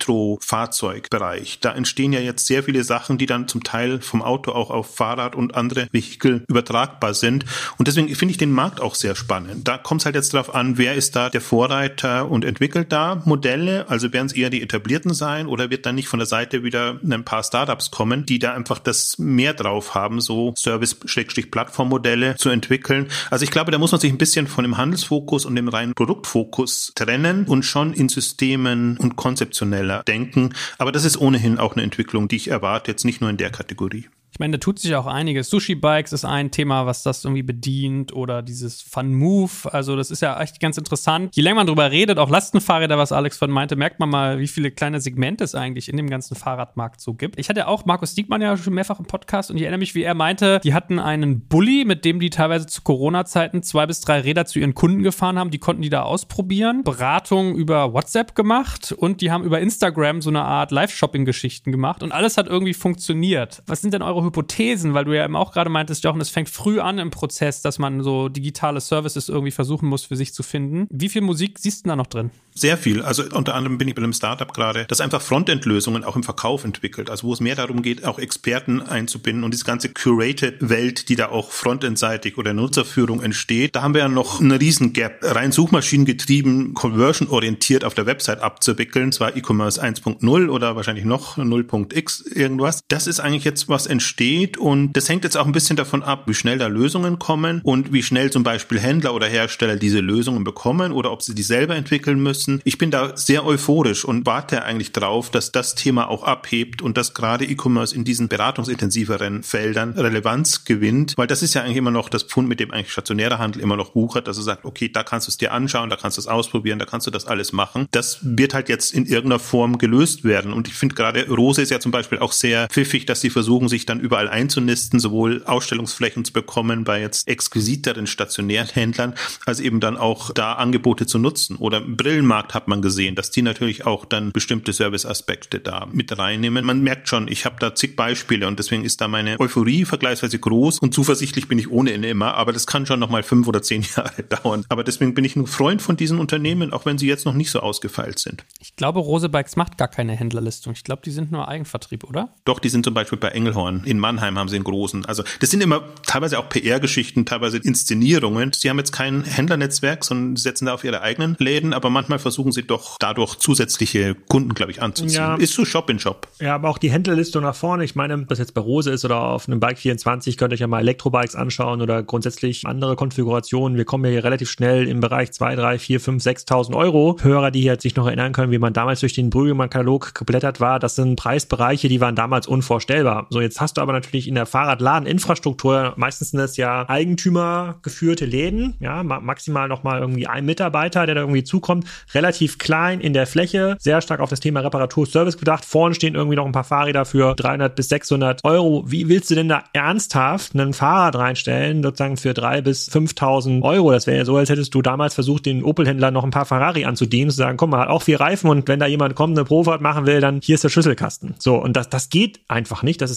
Elektrofahrzeugbereich. Da entstehen ja jetzt sehr viele Sachen, die dann zum Teil vom Auto auch auf Fahrrad und andere Vehikel übertragbar sind. Und deswegen finde ich den Markt auch sehr spannend. Da kommt es halt jetzt drauf an, wer ist da der Vorreiter und entwickelt da Modelle. Also werden es eher die etablierten sein oder wird dann nicht von der Seite wieder ein paar Startups kommen, die da einfach das mehr drauf haben, so Service-Plattformmodelle zu entwickeln. Also ich glaube, da muss man sich ein bisschen von dem Handelsfokus und dem reinen Produktfokus trennen und schon in Systemen und konzeptioneller denken. Aber das ist ohnehin auch eine Entwicklung, die ich erwarte, jetzt nicht nur in der Kategorie. Ich meine, da tut sich auch einiges. Sushi-Bikes ist ein Thema, was das irgendwie bedient oder dieses Fun-Move. Also das ist ja echt ganz interessant. Je länger man drüber redet, auch Lastenfahrräder, was Alex von meinte, merkt man mal, wie viele kleine Segmente es eigentlich in dem ganzen Fahrradmarkt so gibt. Ich hatte auch Markus Diekmann ja schon mehrfach im Podcast und ich erinnere mich, wie er meinte, die hatten einen Bulli, mit dem die teilweise zu Corona-Zeiten zwei bis drei Räder zu ihren Kunden gefahren haben. Die konnten die da ausprobieren. Beratung über WhatsApp gemacht und die haben über Instagram so eine Art Live-Shopping-Geschichten gemacht und alles hat irgendwie funktioniert. Was sind denn eure Hypothesen, weil du ja eben auch gerade meintest, Jochen, es fängt früh an im Prozess, dass man so digitale Services irgendwie versuchen muss, für sich zu finden. Wie viel Musik siehst du da noch drin? Sehr viel. Also unter anderem bin ich bei einem Startup gerade, das einfach Frontend-Lösungen auch im Verkauf entwickelt. Also wo es mehr darum geht, auch Experten einzubinden und diese ganze Curated-Welt, die da auch frontendseitig oder Nutzerführung entsteht. Da haben wir ja noch einen riesen Gap, rein suchmaschinengetrieben, conversion-orientiert auf der Website abzuwickeln. Zwar E-Commerce eins punkt null oder wahrscheinlich noch null Punkt x irgendwas. Das ist eigentlich jetzt, was entsteht. Und das hängt jetzt auch ein bisschen davon ab, wie schnell da Lösungen kommen und wie schnell zum Beispiel Händler oder Hersteller diese Lösungen bekommen oder ob sie die selber entwickeln müssen. Ich bin da sehr euphorisch und warte eigentlich drauf, dass das Thema auch abhebt und dass gerade E-Commerce in diesen beratungsintensiveren Feldern Relevanz gewinnt, weil das ist ja eigentlich immer noch das Pfund, mit dem eigentlich stationärer Handel immer noch wuchert, dass er sagt, okay, da kannst du es dir anschauen, da kannst du es ausprobieren, da kannst du das alles machen. Das wird halt jetzt in irgendeiner Form gelöst werden und ich finde gerade Rose ist ja zum Beispiel auch sehr pfiffig, dass sie versuchen, sich dann überall einzunisten, sowohl Ausstellungsflächen zu bekommen bei jetzt exquisiteren stationären Händlern, als eben dann auch da Angebote zu nutzen. Oder im Brillenmarkt hat man gesehen, dass die natürlich auch dann bestimmte Serviceaspekte da mit reinnehmen. Man merkt schon, ich habe da zig Beispiele und deswegen ist da meine Euphorie vergleichsweise groß und zuversichtlich bin ich ohnehin immer, aber das kann schon nochmal fünf oder zehn Jahre dauern. Aber deswegen bin ich ein Freund von diesen Unternehmen, auch wenn sie jetzt noch nicht so ausgefeilt sind. Ich glaube, Rose Bikes macht gar keine Händlerlistung. Ich glaube, die sind nur Eigenvertrieb, oder? Doch, die sind zum Beispiel bei Engelhorn. In Mannheim haben sie einen großen. Also das sind immer teilweise auch P R-Geschichten, teilweise Inszenierungen. Sie haben jetzt kein Händlernetzwerk, sondern setzen da auf ihre eigenen Läden, aber manchmal versuchen sie doch dadurch zusätzliche Kunden, glaube ich, anzuziehen. Ja. Ist so Shop in Shop. Ja, aber auch die Händlerlistung nach vorne. Ich meine, ob das jetzt bei Rose ist oder auf einem Bike vierundzwanzig, könnt ihr euch ja mal Elektrobikes anschauen oder grundsätzlich andere Konfigurationen. Wir kommen ja hier relativ schnell im Bereich zwei, drei, vier, fünf, sechstausend Euro. Hörer, die hier sich noch erinnern können, wie man damals durch den Brüggemann-Katalog geblättert war, das sind Preisbereiche, die waren damals unvorstellbar. So, jetzt hast du aber natürlich in der Fahrradladeninfrastruktur, meistens sind das ja eigentümergeführte Läden, ja, maximal nochmal irgendwie ein Mitarbeiter, der da irgendwie zukommt, relativ klein in der Fläche, sehr stark auf das Thema Reparatur-Service bedacht. Vorne stehen irgendwie noch ein paar Fahrräder für dreihundert bis sechshundert Euro. Wie willst du denn da ernsthaft ein Fahrrad reinstellen, sozusagen für dreitausend bis fünftausend Euro? Das wäre ja so, als hättest du damals versucht, den Opel-Händler noch ein paar Ferrari anzudienen, zu sagen, komm, man hat auch vier Reifen und wenn da jemand kommt, eine Profahrt machen will, dann hier ist der Schlüsselkasten. So, und das, das geht einfach nicht. Das ist auch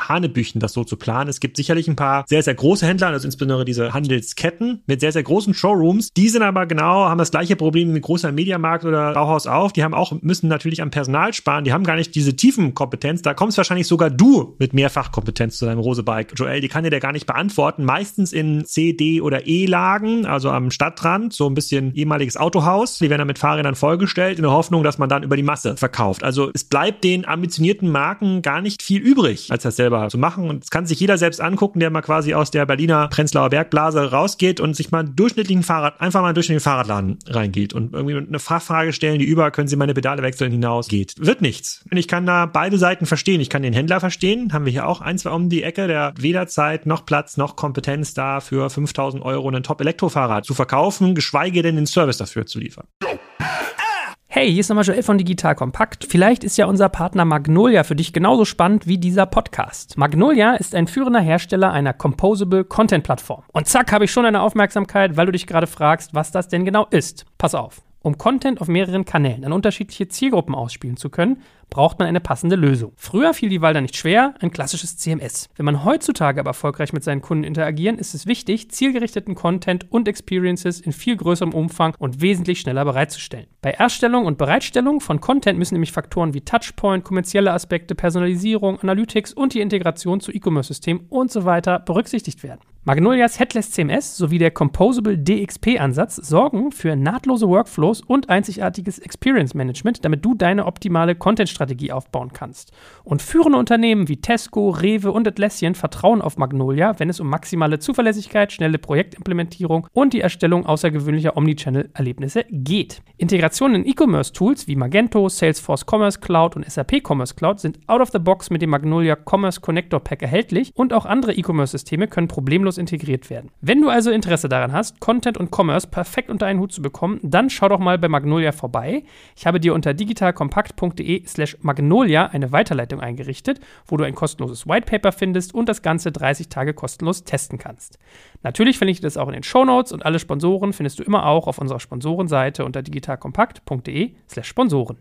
Hanebüchen, das so zu planen. Es gibt sicherlich ein paar sehr, sehr große Händler, also insbesondere diese Handelsketten mit sehr, sehr großen Showrooms. Die sind aber genau, haben das gleiche Problem wie ein großer Mediamarkt oder Bauhaus auf. Die haben auch, müssen natürlich am Personal sparen. Die haben gar nicht diese Tiefenkompetenz. Da kommst wahrscheinlich sogar du mit Mehrfachkompetenz zu deinem Rose-Bike. Joel, die kann dir der gar nicht beantworten. Meistens in C, D oder E-Lagen, also am Stadtrand, so ein bisschen ehemaliges Autohaus. Die werden dann mit Fahrrädern vollgestellt in der Hoffnung, dass man dann über die Masse verkauft. Also es bleibt den ambitionierten Marken gar nicht viel übrig, als das selber zu machen. Und es kann sich jeder selbst angucken, der mal quasi aus der Berliner Prenzlauer Bergblase rausgeht und sich mal einen durchschnittlichen Fahrrad, einfach mal durch den Fahrradladen reingeht und irgendwie eine Fachfrage stellen, die über, können Sie meine Pedale wechseln, hinausgeht. Wird nichts. Und ich kann da beide Seiten verstehen. Ich kann den Händler verstehen. Haben wir hier auch ein, zwei um die Ecke, der weder Zeit noch Platz noch Kompetenz da für fünftausend Euro ein Top-Elektrofahrrad zu verkaufen, geschweige denn den Service dafür zu liefern. Hey, hier ist nochmal Joel von Digital Kompakt. Vielleicht ist ja unser Partner Magnolia für dich genauso spannend wie dieser Podcast. Magnolia ist ein führender Hersteller einer Composable Content Plattform. Und zack, habe ich schon deine Aufmerksamkeit, weil du dich gerade fragst, was das denn genau ist. Pass auf. Um Content auf mehreren Kanälen an unterschiedliche Zielgruppen ausspielen zu können, braucht man eine passende Lösung. Früher fiel die Wahl da nicht schwer, ein klassisches C M S. Wenn man heutzutage aber erfolgreich mit seinen Kunden interagieren, ist es wichtig, zielgerichteten Content und Experiences in viel größerem Umfang und wesentlich schneller bereitzustellen. Bei Erstellung und Bereitstellung von Content müssen nämlich Faktoren wie Touchpoint, kommerzielle Aspekte, Personalisierung, Analytics und die Integration zu E-Commerce-Systemen und so weiter berücksichtigt werden. Magnolias Headless C M S sowie der Composable D X P-Ansatz sorgen für nahtlose Workflows und einzigartiges Experience-Management, damit du deine optimale Content-Strategie aufbauen kannst. Und führende Unternehmen wie Tesco, Rewe und Atlassian vertrauen auf Magnolia, wenn es um maximale Zuverlässigkeit, schnelle Projektimplementierung und die Erstellung außergewöhnlicher Omnichannel-Erlebnisse geht. Integrationen in E-Commerce-Tools wie Magento, Salesforce Commerce Cloud und S A P Commerce Cloud sind out of the box mit dem Magnolia Commerce Connector Pack erhältlich und auch andere E-Commerce-Systeme können problemlos integriert werden. Wenn du also Interesse daran hast, Content und Commerce perfekt unter einen Hut zu bekommen, dann schau doch mal bei Magnolia vorbei. Ich habe dir unter digitalkompakt.de slash Magnolia eine Weiterleitung eingerichtet, wo du ein kostenloses Whitepaper findest und das Ganze dreißig Tage kostenlos testen kannst. Natürlich verlinke ich das auch in den Shownotes und alle Sponsoren findest du immer auch auf unserer Sponsorenseite unter digitalkompakt.de slash Sponsoren.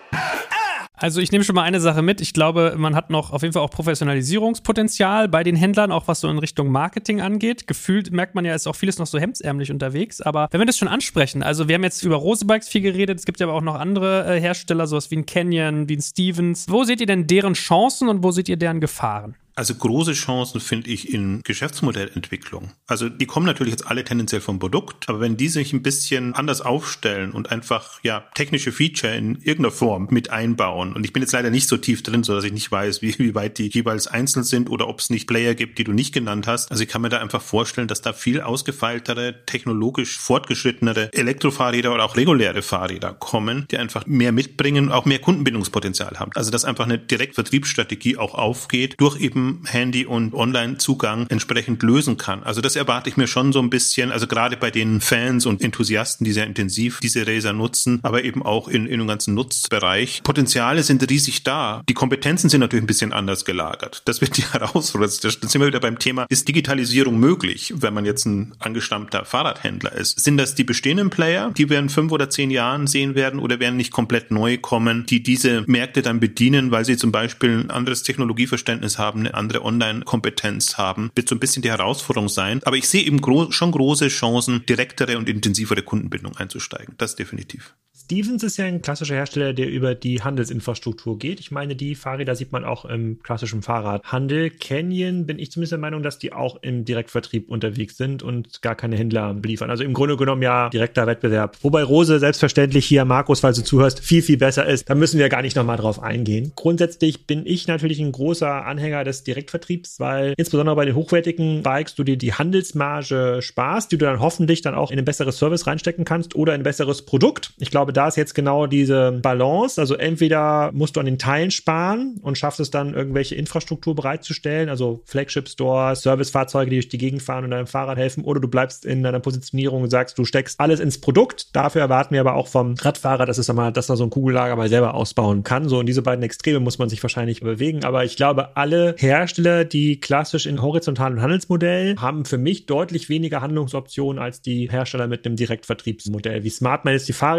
Also ich nehme schon mal eine Sache mit. Ich glaube, man hat noch auf jeden Fall auch Professionalisierungspotenzial bei den Händlern, auch was so in Richtung Marketing angeht. Gefühlt merkt man ja, ist auch vieles noch so hemdsärmlich unterwegs. Aber wenn wir das schon ansprechen, also wir haben jetzt über Rose-Bikes viel geredet, es gibt ja aber auch noch andere äh, Hersteller, sowas wie ein Canyon, wie ein Stevens. Wo seht ihr denn deren Chancen und wo seht ihr deren Gefahren? Also große Chancen finde ich in Geschäftsmodellentwicklung. Also die kommen natürlich jetzt alle tendenziell vom Produkt, aber wenn die sich ein bisschen anders aufstellen und einfach ja technische Feature in irgendeiner Form mit einbauen, und ich bin jetzt leider nicht so tief drin, so dass ich nicht weiß, wie, wie weit die jeweils einzeln sind oder ob es nicht Player gibt, die du nicht genannt hast. Also ich kann mir da einfach vorstellen, dass da viel ausgefeiltere, technologisch fortgeschrittenere Elektrofahrräder oder auch reguläre Fahrräder kommen, die einfach mehr mitbringen und auch mehr Kundenbindungspotenzial haben. Also dass einfach eine Direktvertriebsstrategie auch aufgeht, durch eben Handy- und Online-Zugang entsprechend lösen kann. Also das erwarte ich mir schon so ein bisschen, also gerade bei den Fans und Enthusiasten, die sehr intensiv diese Razer nutzen, aber eben auch in, in dem ganzen Nutzbereich. Potenziale sind riesig da. Die Kompetenzen sind natürlich ein bisschen anders gelagert. Das wird die Herausforderung. Da sind wir wieder beim Thema, ist Digitalisierung möglich, wenn man jetzt ein angestammter Fahrradhändler ist? Sind das die bestehenden Player, die wir in fünf oder zehn Jahren sehen werden, oder werden nicht komplett neu kommen, die diese Märkte dann bedienen, weil sie zum Beispiel ein anderes Technologieverständnis haben, eine andere Online-Kompetenz haben, wird so ein bisschen die Herausforderung sein. Aber ich sehe eben gro- schon große Chancen, direktere und intensivere Kundenbindung einzusteigen. Das definitiv. Stevens ist ja ein klassischer Hersteller, der über die Handelsinfrastruktur geht. Ich meine, die Fahrräder sieht man auch im klassischen Fahrradhandel. Canyon bin ich zumindest der Meinung, dass die auch im Direktvertrieb unterwegs sind und gar keine Händler beliefern. Also im Grunde genommen ja direkter Wettbewerb. Wobei Rose selbstverständlich hier, Markus, falls du zuhörst, viel, viel besser ist. Da müssen wir gar nicht nochmal drauf eingehen. Grundsätzlich bin ich natürlich ein großer Anhänger des Direktvertriebs, weil insbesondere bei den hochwertigen Bikes du dir die Handelsmarge sparst, die du dann hoffentlich dann auch in ein besseres Service reinstecken kannst oder in ein besseres Produkt. Ich glaube, da ist jetzt genau diese Balance. Also entweder musst du an den Teilen sparen und schaffst es dann, irgendwelche Infrastruktur bereitzustellen, also Flagship-Stores, Servicefahrzeuge, die durch die Gegend fahren und deinem Fahrrad helfen, oder du bleibst in deiner Positionierung und sagst, du steckst alles ins Produkt. Dafür erwarten wir aber auch vom Radfahrer, dass es einmal, dass er so ein Kugellager mal selber ausbauen kann. So in diese beiden Extreme muss man sich wahrscheinlich bewegen. Aber ich glaube, alle Hersteller, die klassisch in horizontalen Handelsmodell haben, für mich deutlich weniger Handlungsoptionen als die Hersteller mit einem Direktvertriebsmodell. Wie Smartman jetzt die Fahrräder machen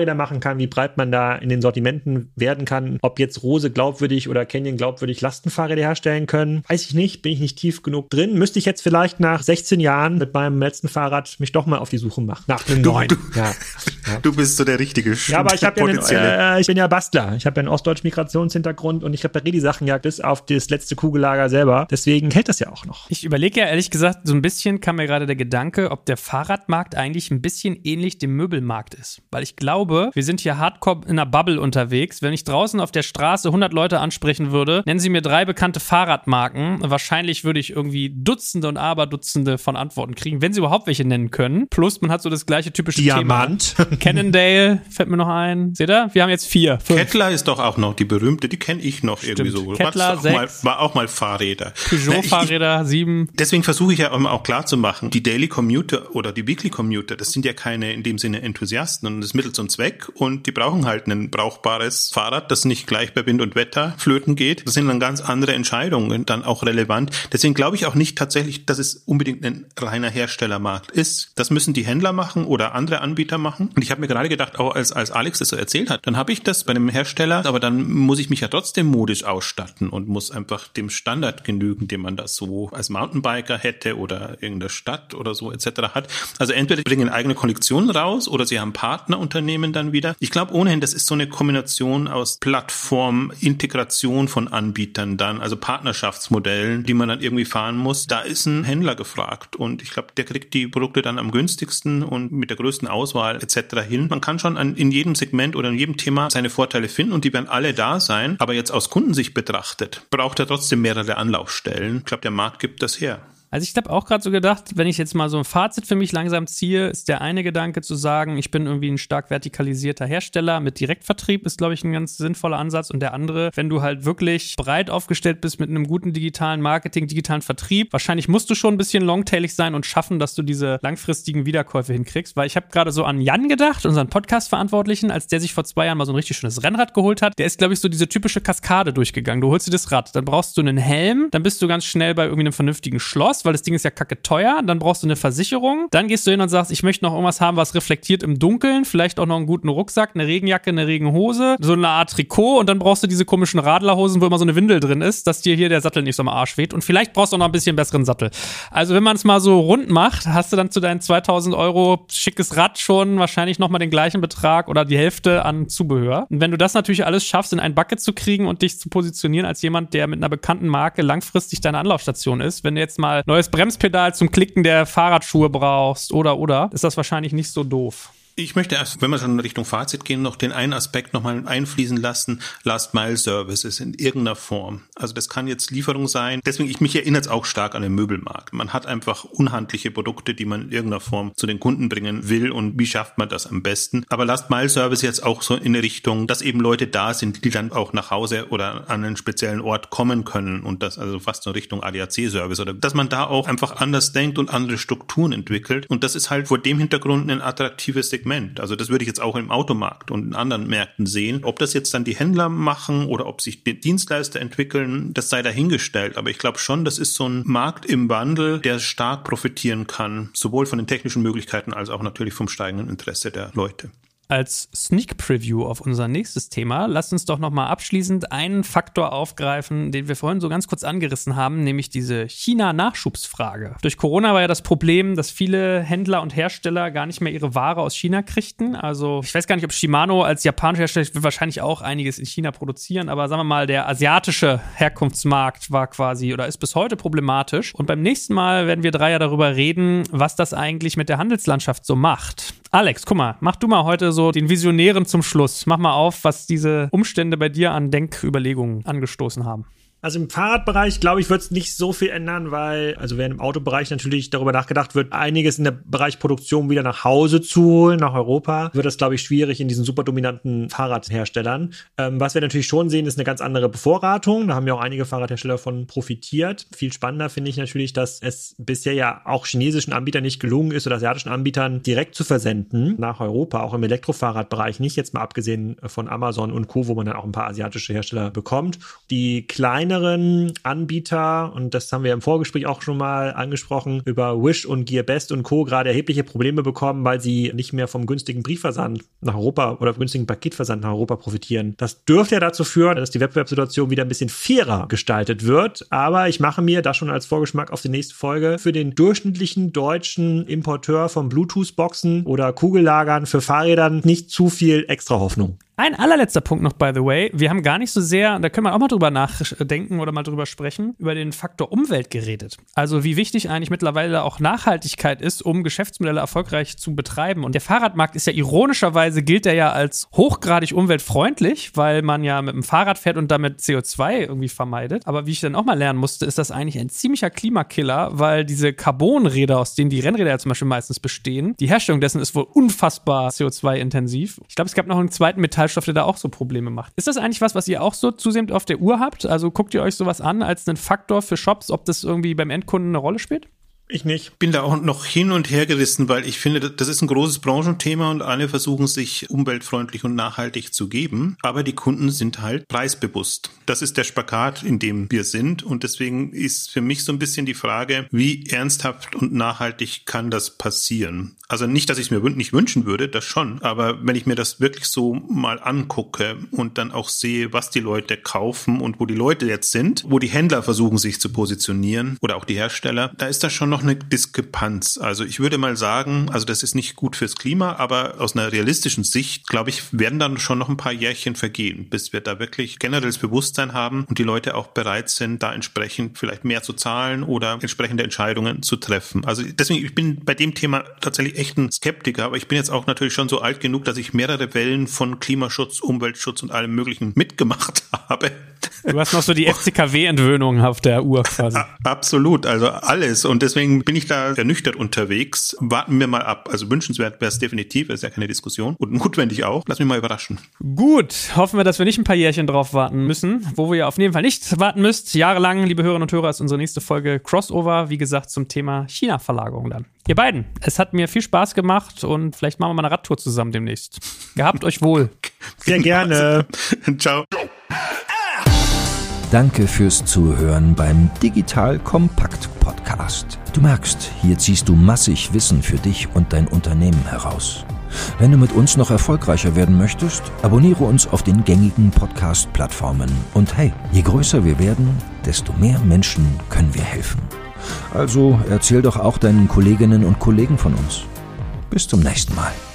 kann, wie breit man da in den Sortimenten werden kann. Ob jetzt Rose glaubwürdig oder Canyon glaubwürdig Lastenfahrräder herstellen können, weiß ich nicht, bin ich nicht tief genug drin. Müsste ich jetzt vielleicht nach sechzehn Jahren mit meinem letzten Fahrrad mich doch mal auf die Suche machen. Nach einem neuen. Du, ja. Ja. du bist so der richtige Sch- Ja, aber ich, hab ja einen, äh, ich bin ja Bastler. Ich habe ja einen ostdeutschen Migrationshintergrund und ich repariere die Sachen ja bis auf das letzte Kugellager selber. Deswegen hält das ja auch noch. Ich überlege ja ehrlich gesagt, so ein bisschen kam mir gerade der Gedanke, ob der Fahrradmarkt eigentlich ein bisschen ähnlich dem Möbelmarkt ist. Weil ich glaube, wir sind hier hardcore in einer Bubble unterwegs. Wenn ich draußen auf der Straße hundert Leute ansprechen würde, nennen sie mir drei bekannte Fahrradmarken. Wahrscheinlich würde ich irgendwie Dutzende und Aberdutzende von Antworten kriegen, wenn sie überhaupt welche nennen können. Plus, man hat so das gleiche typische Diamant. Thema. Cannondale fällt mir noch ein. Seht ihr? Wir haben jetzt vier. Fünf. Kettler ist doch auch noch die berühmte, die kenne ich noch Stimmt. irgendwie so. Kettler, auch mal, sechs. war auch mal Fahrräder. Peugeot-Fahrräder, sieben. Deswegen versuche ich ja immer auch klar zu machen, die Daily Commuter oder die Weekly Commuter, das sind ja keine in dem Sinne Enthusiasten und das ist Mittel zum Zweck und die brauchen halt ein brauchbares Fahrrad, das nicht gleich bei Wind und Wetter flöten geht. Das sind dann ganz andere Entscheidungen dann auch relevant. Deswegen glaube ich auch nicht tatsächlich, dass es unbedingt ein reiner Herstellermarkt ist. Das müssen die Händler machen oder andere Anbieter machen. Und ich habe mir gerade gedacht, auch als, als Alex das so erzählt hat, dann habe ich das bei einem Hersteller, aber dann muss ich mich ja trotzdem modisch ausstatten und muss einfach dem Standard genügen, den man da so als Mountainbiker hätte oder irgendeine Stadt oder so et cetera hat. Also entweder bringen eigene Kollektionen raus oder sie haben Partnerunternehmen dann wieder. Ich glaube ohnehin, das ist so eine Kombination aus Plattform, Integration von Anbietern dann, also Partnerschaftsmodellen, die man dann irgendwie fahren muss. Da ist ein Händler gefragt und ich glaube, der kriegt die Produkte dann am günstigsten und mit der größten Auswahl et cetera hin. Man kann schon an, in jedem Segment oder in jedem Thema seine Vorteile finden und die werden alle da sein. Aber jetzt aus Kundensicht betrachtet, braucht er trotzdem mehrere Anlaufstellen. Ich glaube, der Markt gibt das her. Also ich habe auch gerade so gedacht, wenn ich jetzt mal so ein Fazit für mich langsam ziehe, ist der eine Gedanke zu sagen, ich bin irgendwie ein stark vertikalisierter Hersteller mit Direktvertrieb, ist glaube ich ein ganz sinnvoller Ansatz. Und der andere, wenn du halt wirklich breit aufgestellt bist mit einem guten digitalen Marketing, digitalen Vertrieb, wahrscheinlich musst du schon ein bisschen longtailig sein und schaffen, dass du diese langfristigen Wiederkäufe hinkriegst. Weil ich habe gerade so an Jan gedacht, unseren Podcast-Verantwortlichen, als der sich vor zwei Jahren mal so ein richtig schönes Rennrad geholt hat. Der ist glaube ich so diese typische Kaskade durchgegangen. Du holst dir das Rad, dann brauchst du einen Helm, dann bist du ganz schnell bei irgendwie einem vernünftigen Schloss, weil das Ding ist ja kacke teuer, dann brauchst du eine Versicherung, dann gehst du hin und sagst, ich möchte noch irgendwas haben, was reflektiert im Dunkeln, vielleicht auch noch einen guten Rucksack, eine Regenjacke, eine Regenhose, so eine Art Trikot und dann brauchst du diese komischen Radlerhosen, wo immer so eine Windel drin ist, dass dir hier der Sattel nicht so am Arsch weht und vielleicht brauchst du auch noch ein bisschen besseren Sattel. Also wenn man es mal so rund macht, hast du dann zu deinen zweitausend Euro schickes Rad schon wahrscheinlich nochmal den gleichen Betrag oder die Hälfte an Zubehör. Und wenn du das natürlich alles schaffst, in ein Bucket zu kriegen und dich zu positionieren als jemand, der mit einer bekannten Marke langfristig deine Anlaufstation ist, wenn du jetzt mal neues Bremsen Pedal zum Klicken der Fahrradschuhe brauchst oder oder, ist das wahrscheinlich nicht so doof. Ich möchte erst, wenn wir schon in Richtung Fazit gehen, noch den einen Aspekt nochmal einfließen lassen, Last-Mile-Services in irgendeiner Form. Also das kann jetzt Lieferung sein. Deswegen, ich mich erinnert es auch stark an den Möbelmarkt. Man hat einfach unhandliche Produkte, die man in irgendeiner Form zu den Kunden bringen will und wie schafft man das am besten. Aber Last-Mile-Service jetzt auch so in der Richtung, dass eben Leute da sind, die dann auch nach Hause oder an einen speziellen Ort kommen können und das also fast so in Richtung A D A C-Service oder dass man da auch einfach anders denkt und andere Strukturen entwickelt. Und das ist halt vor dem Hintergrund ein attraktives Segment. Also das würde ich jetzt auch im Automarkt und in anderen Märkten sehen. Ob das jetzt dann die Händler machen oder ob sich die Dienstleister entwickeln, das sei dahingestellt. Aber ich glaube schon, das ist so ein Markt im Wandel, der stark profitieren kann, sowohl von den technischen Möglichkeiten als auch natürlich vom steigenden Interesse der Leute. Als Sneak Preview auf unser nächstes Thema, lasst uns doch nochmal abschließend einen Faktor aufgreifen, den wir vorhin so ganz kurz angerissen haben, nämlich diese China-Nachschubsfrage. Durch Corona war ja das Problem, dass viele Händler und Hersteller gar nicht mehr ihre Ware aus China kriegten. Also ich weiß gar nicht, ob Shimano als japanischer Hersteller will wahrscheinlich auch einiges in China produzieren, aber sagen wir mal, der asiatische Herkunftsmarkt war quasi oder ist bis heute problematisch. Und beim nächsten Mal werden wir drei ja darüber reden, was das eigentlich mit der Handelslandschaft so macht. Alex, guck mal, mach du mal heute so den Visionären zum Schluss. Mach mal auf, was diese Umstände bei dir an Denküberlegungen angestoßen haben. Also im Fahrradbereich, glaube ich, wird es nicht so viel ändern, weil, also während im Autobereich natürlich darüber nachgedacht wird, einiges in der Bereich Produktion wieder nach Hause zu holen, nach Europa, wird das, glaube ich, schwierig in diesen super dominanten Fahrradherstellern. Ähm, was wir natürlich schon sehen, ist eine ganz andere Bevorratung. Da haben ja auch einige Fahrradhersteller von profitiert. Viel spannender finde ich natürlich, dass es bisher ja auch chinesischen Anbietern nicht gelungen ist oder asiatischen Anbietern direkt zu versenden nach Europa, auch im Elektrofahrradbereich nicht, jetzt mal abgesehen von Amazon und Co., wo man dann auch ein paar asiatische Hersteller bekommt. Die kleinen kleineren Anbieter, und das haben wir im Vorgespräch auch schon mal angesprochen, über Wish und GearBest und Co. gerade erhebliche Probleme bekommen, weil sie nicht mehr vom günstigen Briefversand nach Europa oder günstigen Paketversand nach Europa profitieren. Das dürfte ja dazu führen, dass die Wettbewerbssituation wieder ein bisschen fairer gestaltet wird, aber ich mache mir das schon als Vorgeschmack auf die nächste Folge für den durchschnittlichen deutschen Importeur von Bluetooth-Boxen oder Kugellagern für Fahrrädern nicht zu viel extra Hoffnung. Ein allerletzter Punkt noch, by the way. Wir haben gar nicht so sehr, da können wir auch mal drüber nachdenken oder mal drüber sprechen, über den Faktor Umwelt geredet. Also wie wichtig eigentlich mittlerweile auch Nachhaltigkeit ist, um Geschäftsmodelle erfolgreich zu betreiben. Und der Fahrradmarkt ist ja ironischerweise, gilt er ja als hochgradig umweltfreundlich, weil man ja mit dem Fahrrad fährt und damit C O zwei irgendwie vermeidet. Aber wie ich dann auch mal lernen musste, ist das eigentlich ein ziemlicher Klimakiller, weil diese Carbonräder, aus denen die Rennräder ja zum Beispiel meistens bestehen, die Herstellung dessen ist wohl unfassbar C O zwei intensiv. Ich glaube, es gab noch einen zweiten Metallstoff, der da auch so Probleme macht. Ist das eigentlich was, was ihr auch so zusehends auf der Uhr habt? Also guckt ihr euch sowas an als einen Faktor für Shops, ob das irgendwie beim Endkunden eine Rolle spielt? Ich nicht. Bin da auch noch hin und her gerissen, weil ich finde, das ist ein großes Branchenthema und alle versuchen sich umweltfreundlich und nachhaltig zu geben. Aber die Kunden sind halt preisbewusst. Das ist der Spagat, in dem wir sind. Und deswegen ist für mich so ein bisschen die Frage, wie ernsthaft und nachhaltig kann das passieren? Also nicht, dass ich es mir nicht wünschen würde, das schon. Aber wenn ich mir das wirklich so mal angucke und dann auch sehe, was die Leute kaufen und wo die Leute jetzt sind, wo die Händler versuchen, sich zu positionieren oder auch die Hersteller, da ist das schon noch eine Diskrepanz. Also ich würde mal sagen, also das ist nicht gut fürs Klima, aber aus einer realistischen Sicht, glaube ich, werden dann schon noch ein paar Jährchen vergehen, bis wir da wirklich generelles Bewusstsein haben und die Leute auch bereit sind, da entsprechend vielleicht mehr zu zahlen oder entsprechende Entscheidungen zu treffen. Also deswegen, ich bin bei dem Thema tatsächlich echt ein Skeptiker, aber ich bin jetzt auch natürlich schon so alt genug, dass ich mehrere Wellen von Klimaschutz, Umweltschutz und allem Möglichen mitgemacht habe. Du hast noch so die F C K W-Entwöhnung auf der Uhr quasi. Absolut, also alles. Und deswegen bin ich da ernüchtert unterwegs. Warten wir mal ab. Also wünschenswert wäre es definitiv, ist ja keine Diskussion. Und notwendig auch. Lass mich mal überraschen. Gut, hoffen wir, dass wir nicht ein paar Jährchen drauf warten müssen. Wo wir auf jeden Fall nicht warten müsst, jahrelang, liebe Hörerinnen und Hörer, ist unsere nächste Folge Crossover. Wie gesagt, zum Thema China-Verlagerung dann. Ihr beiden, es hat mir viel Spaß gemacht und vielleicht machen wir mal eine Radtour zusammen demnächst. Gehabt euch wohl. Sehr gerne. Ciao. Danke fürs Zuhören beim Digital Kompakt Podcast. Du merkst, hier ziehst du massig Wissen für dich und dein Unternehmen heraus. Wenn du mit uns noch erfolgreicher werden möchtest, abonniere uns auf den gängigen Podcast-Plattformen. Und hey, je größer wir werden, desto mehr Menschen können wir helfen. Also erzähl doch auch deinen Kolleginnen und Kollegen von uns. Bis zum nächsten Mal.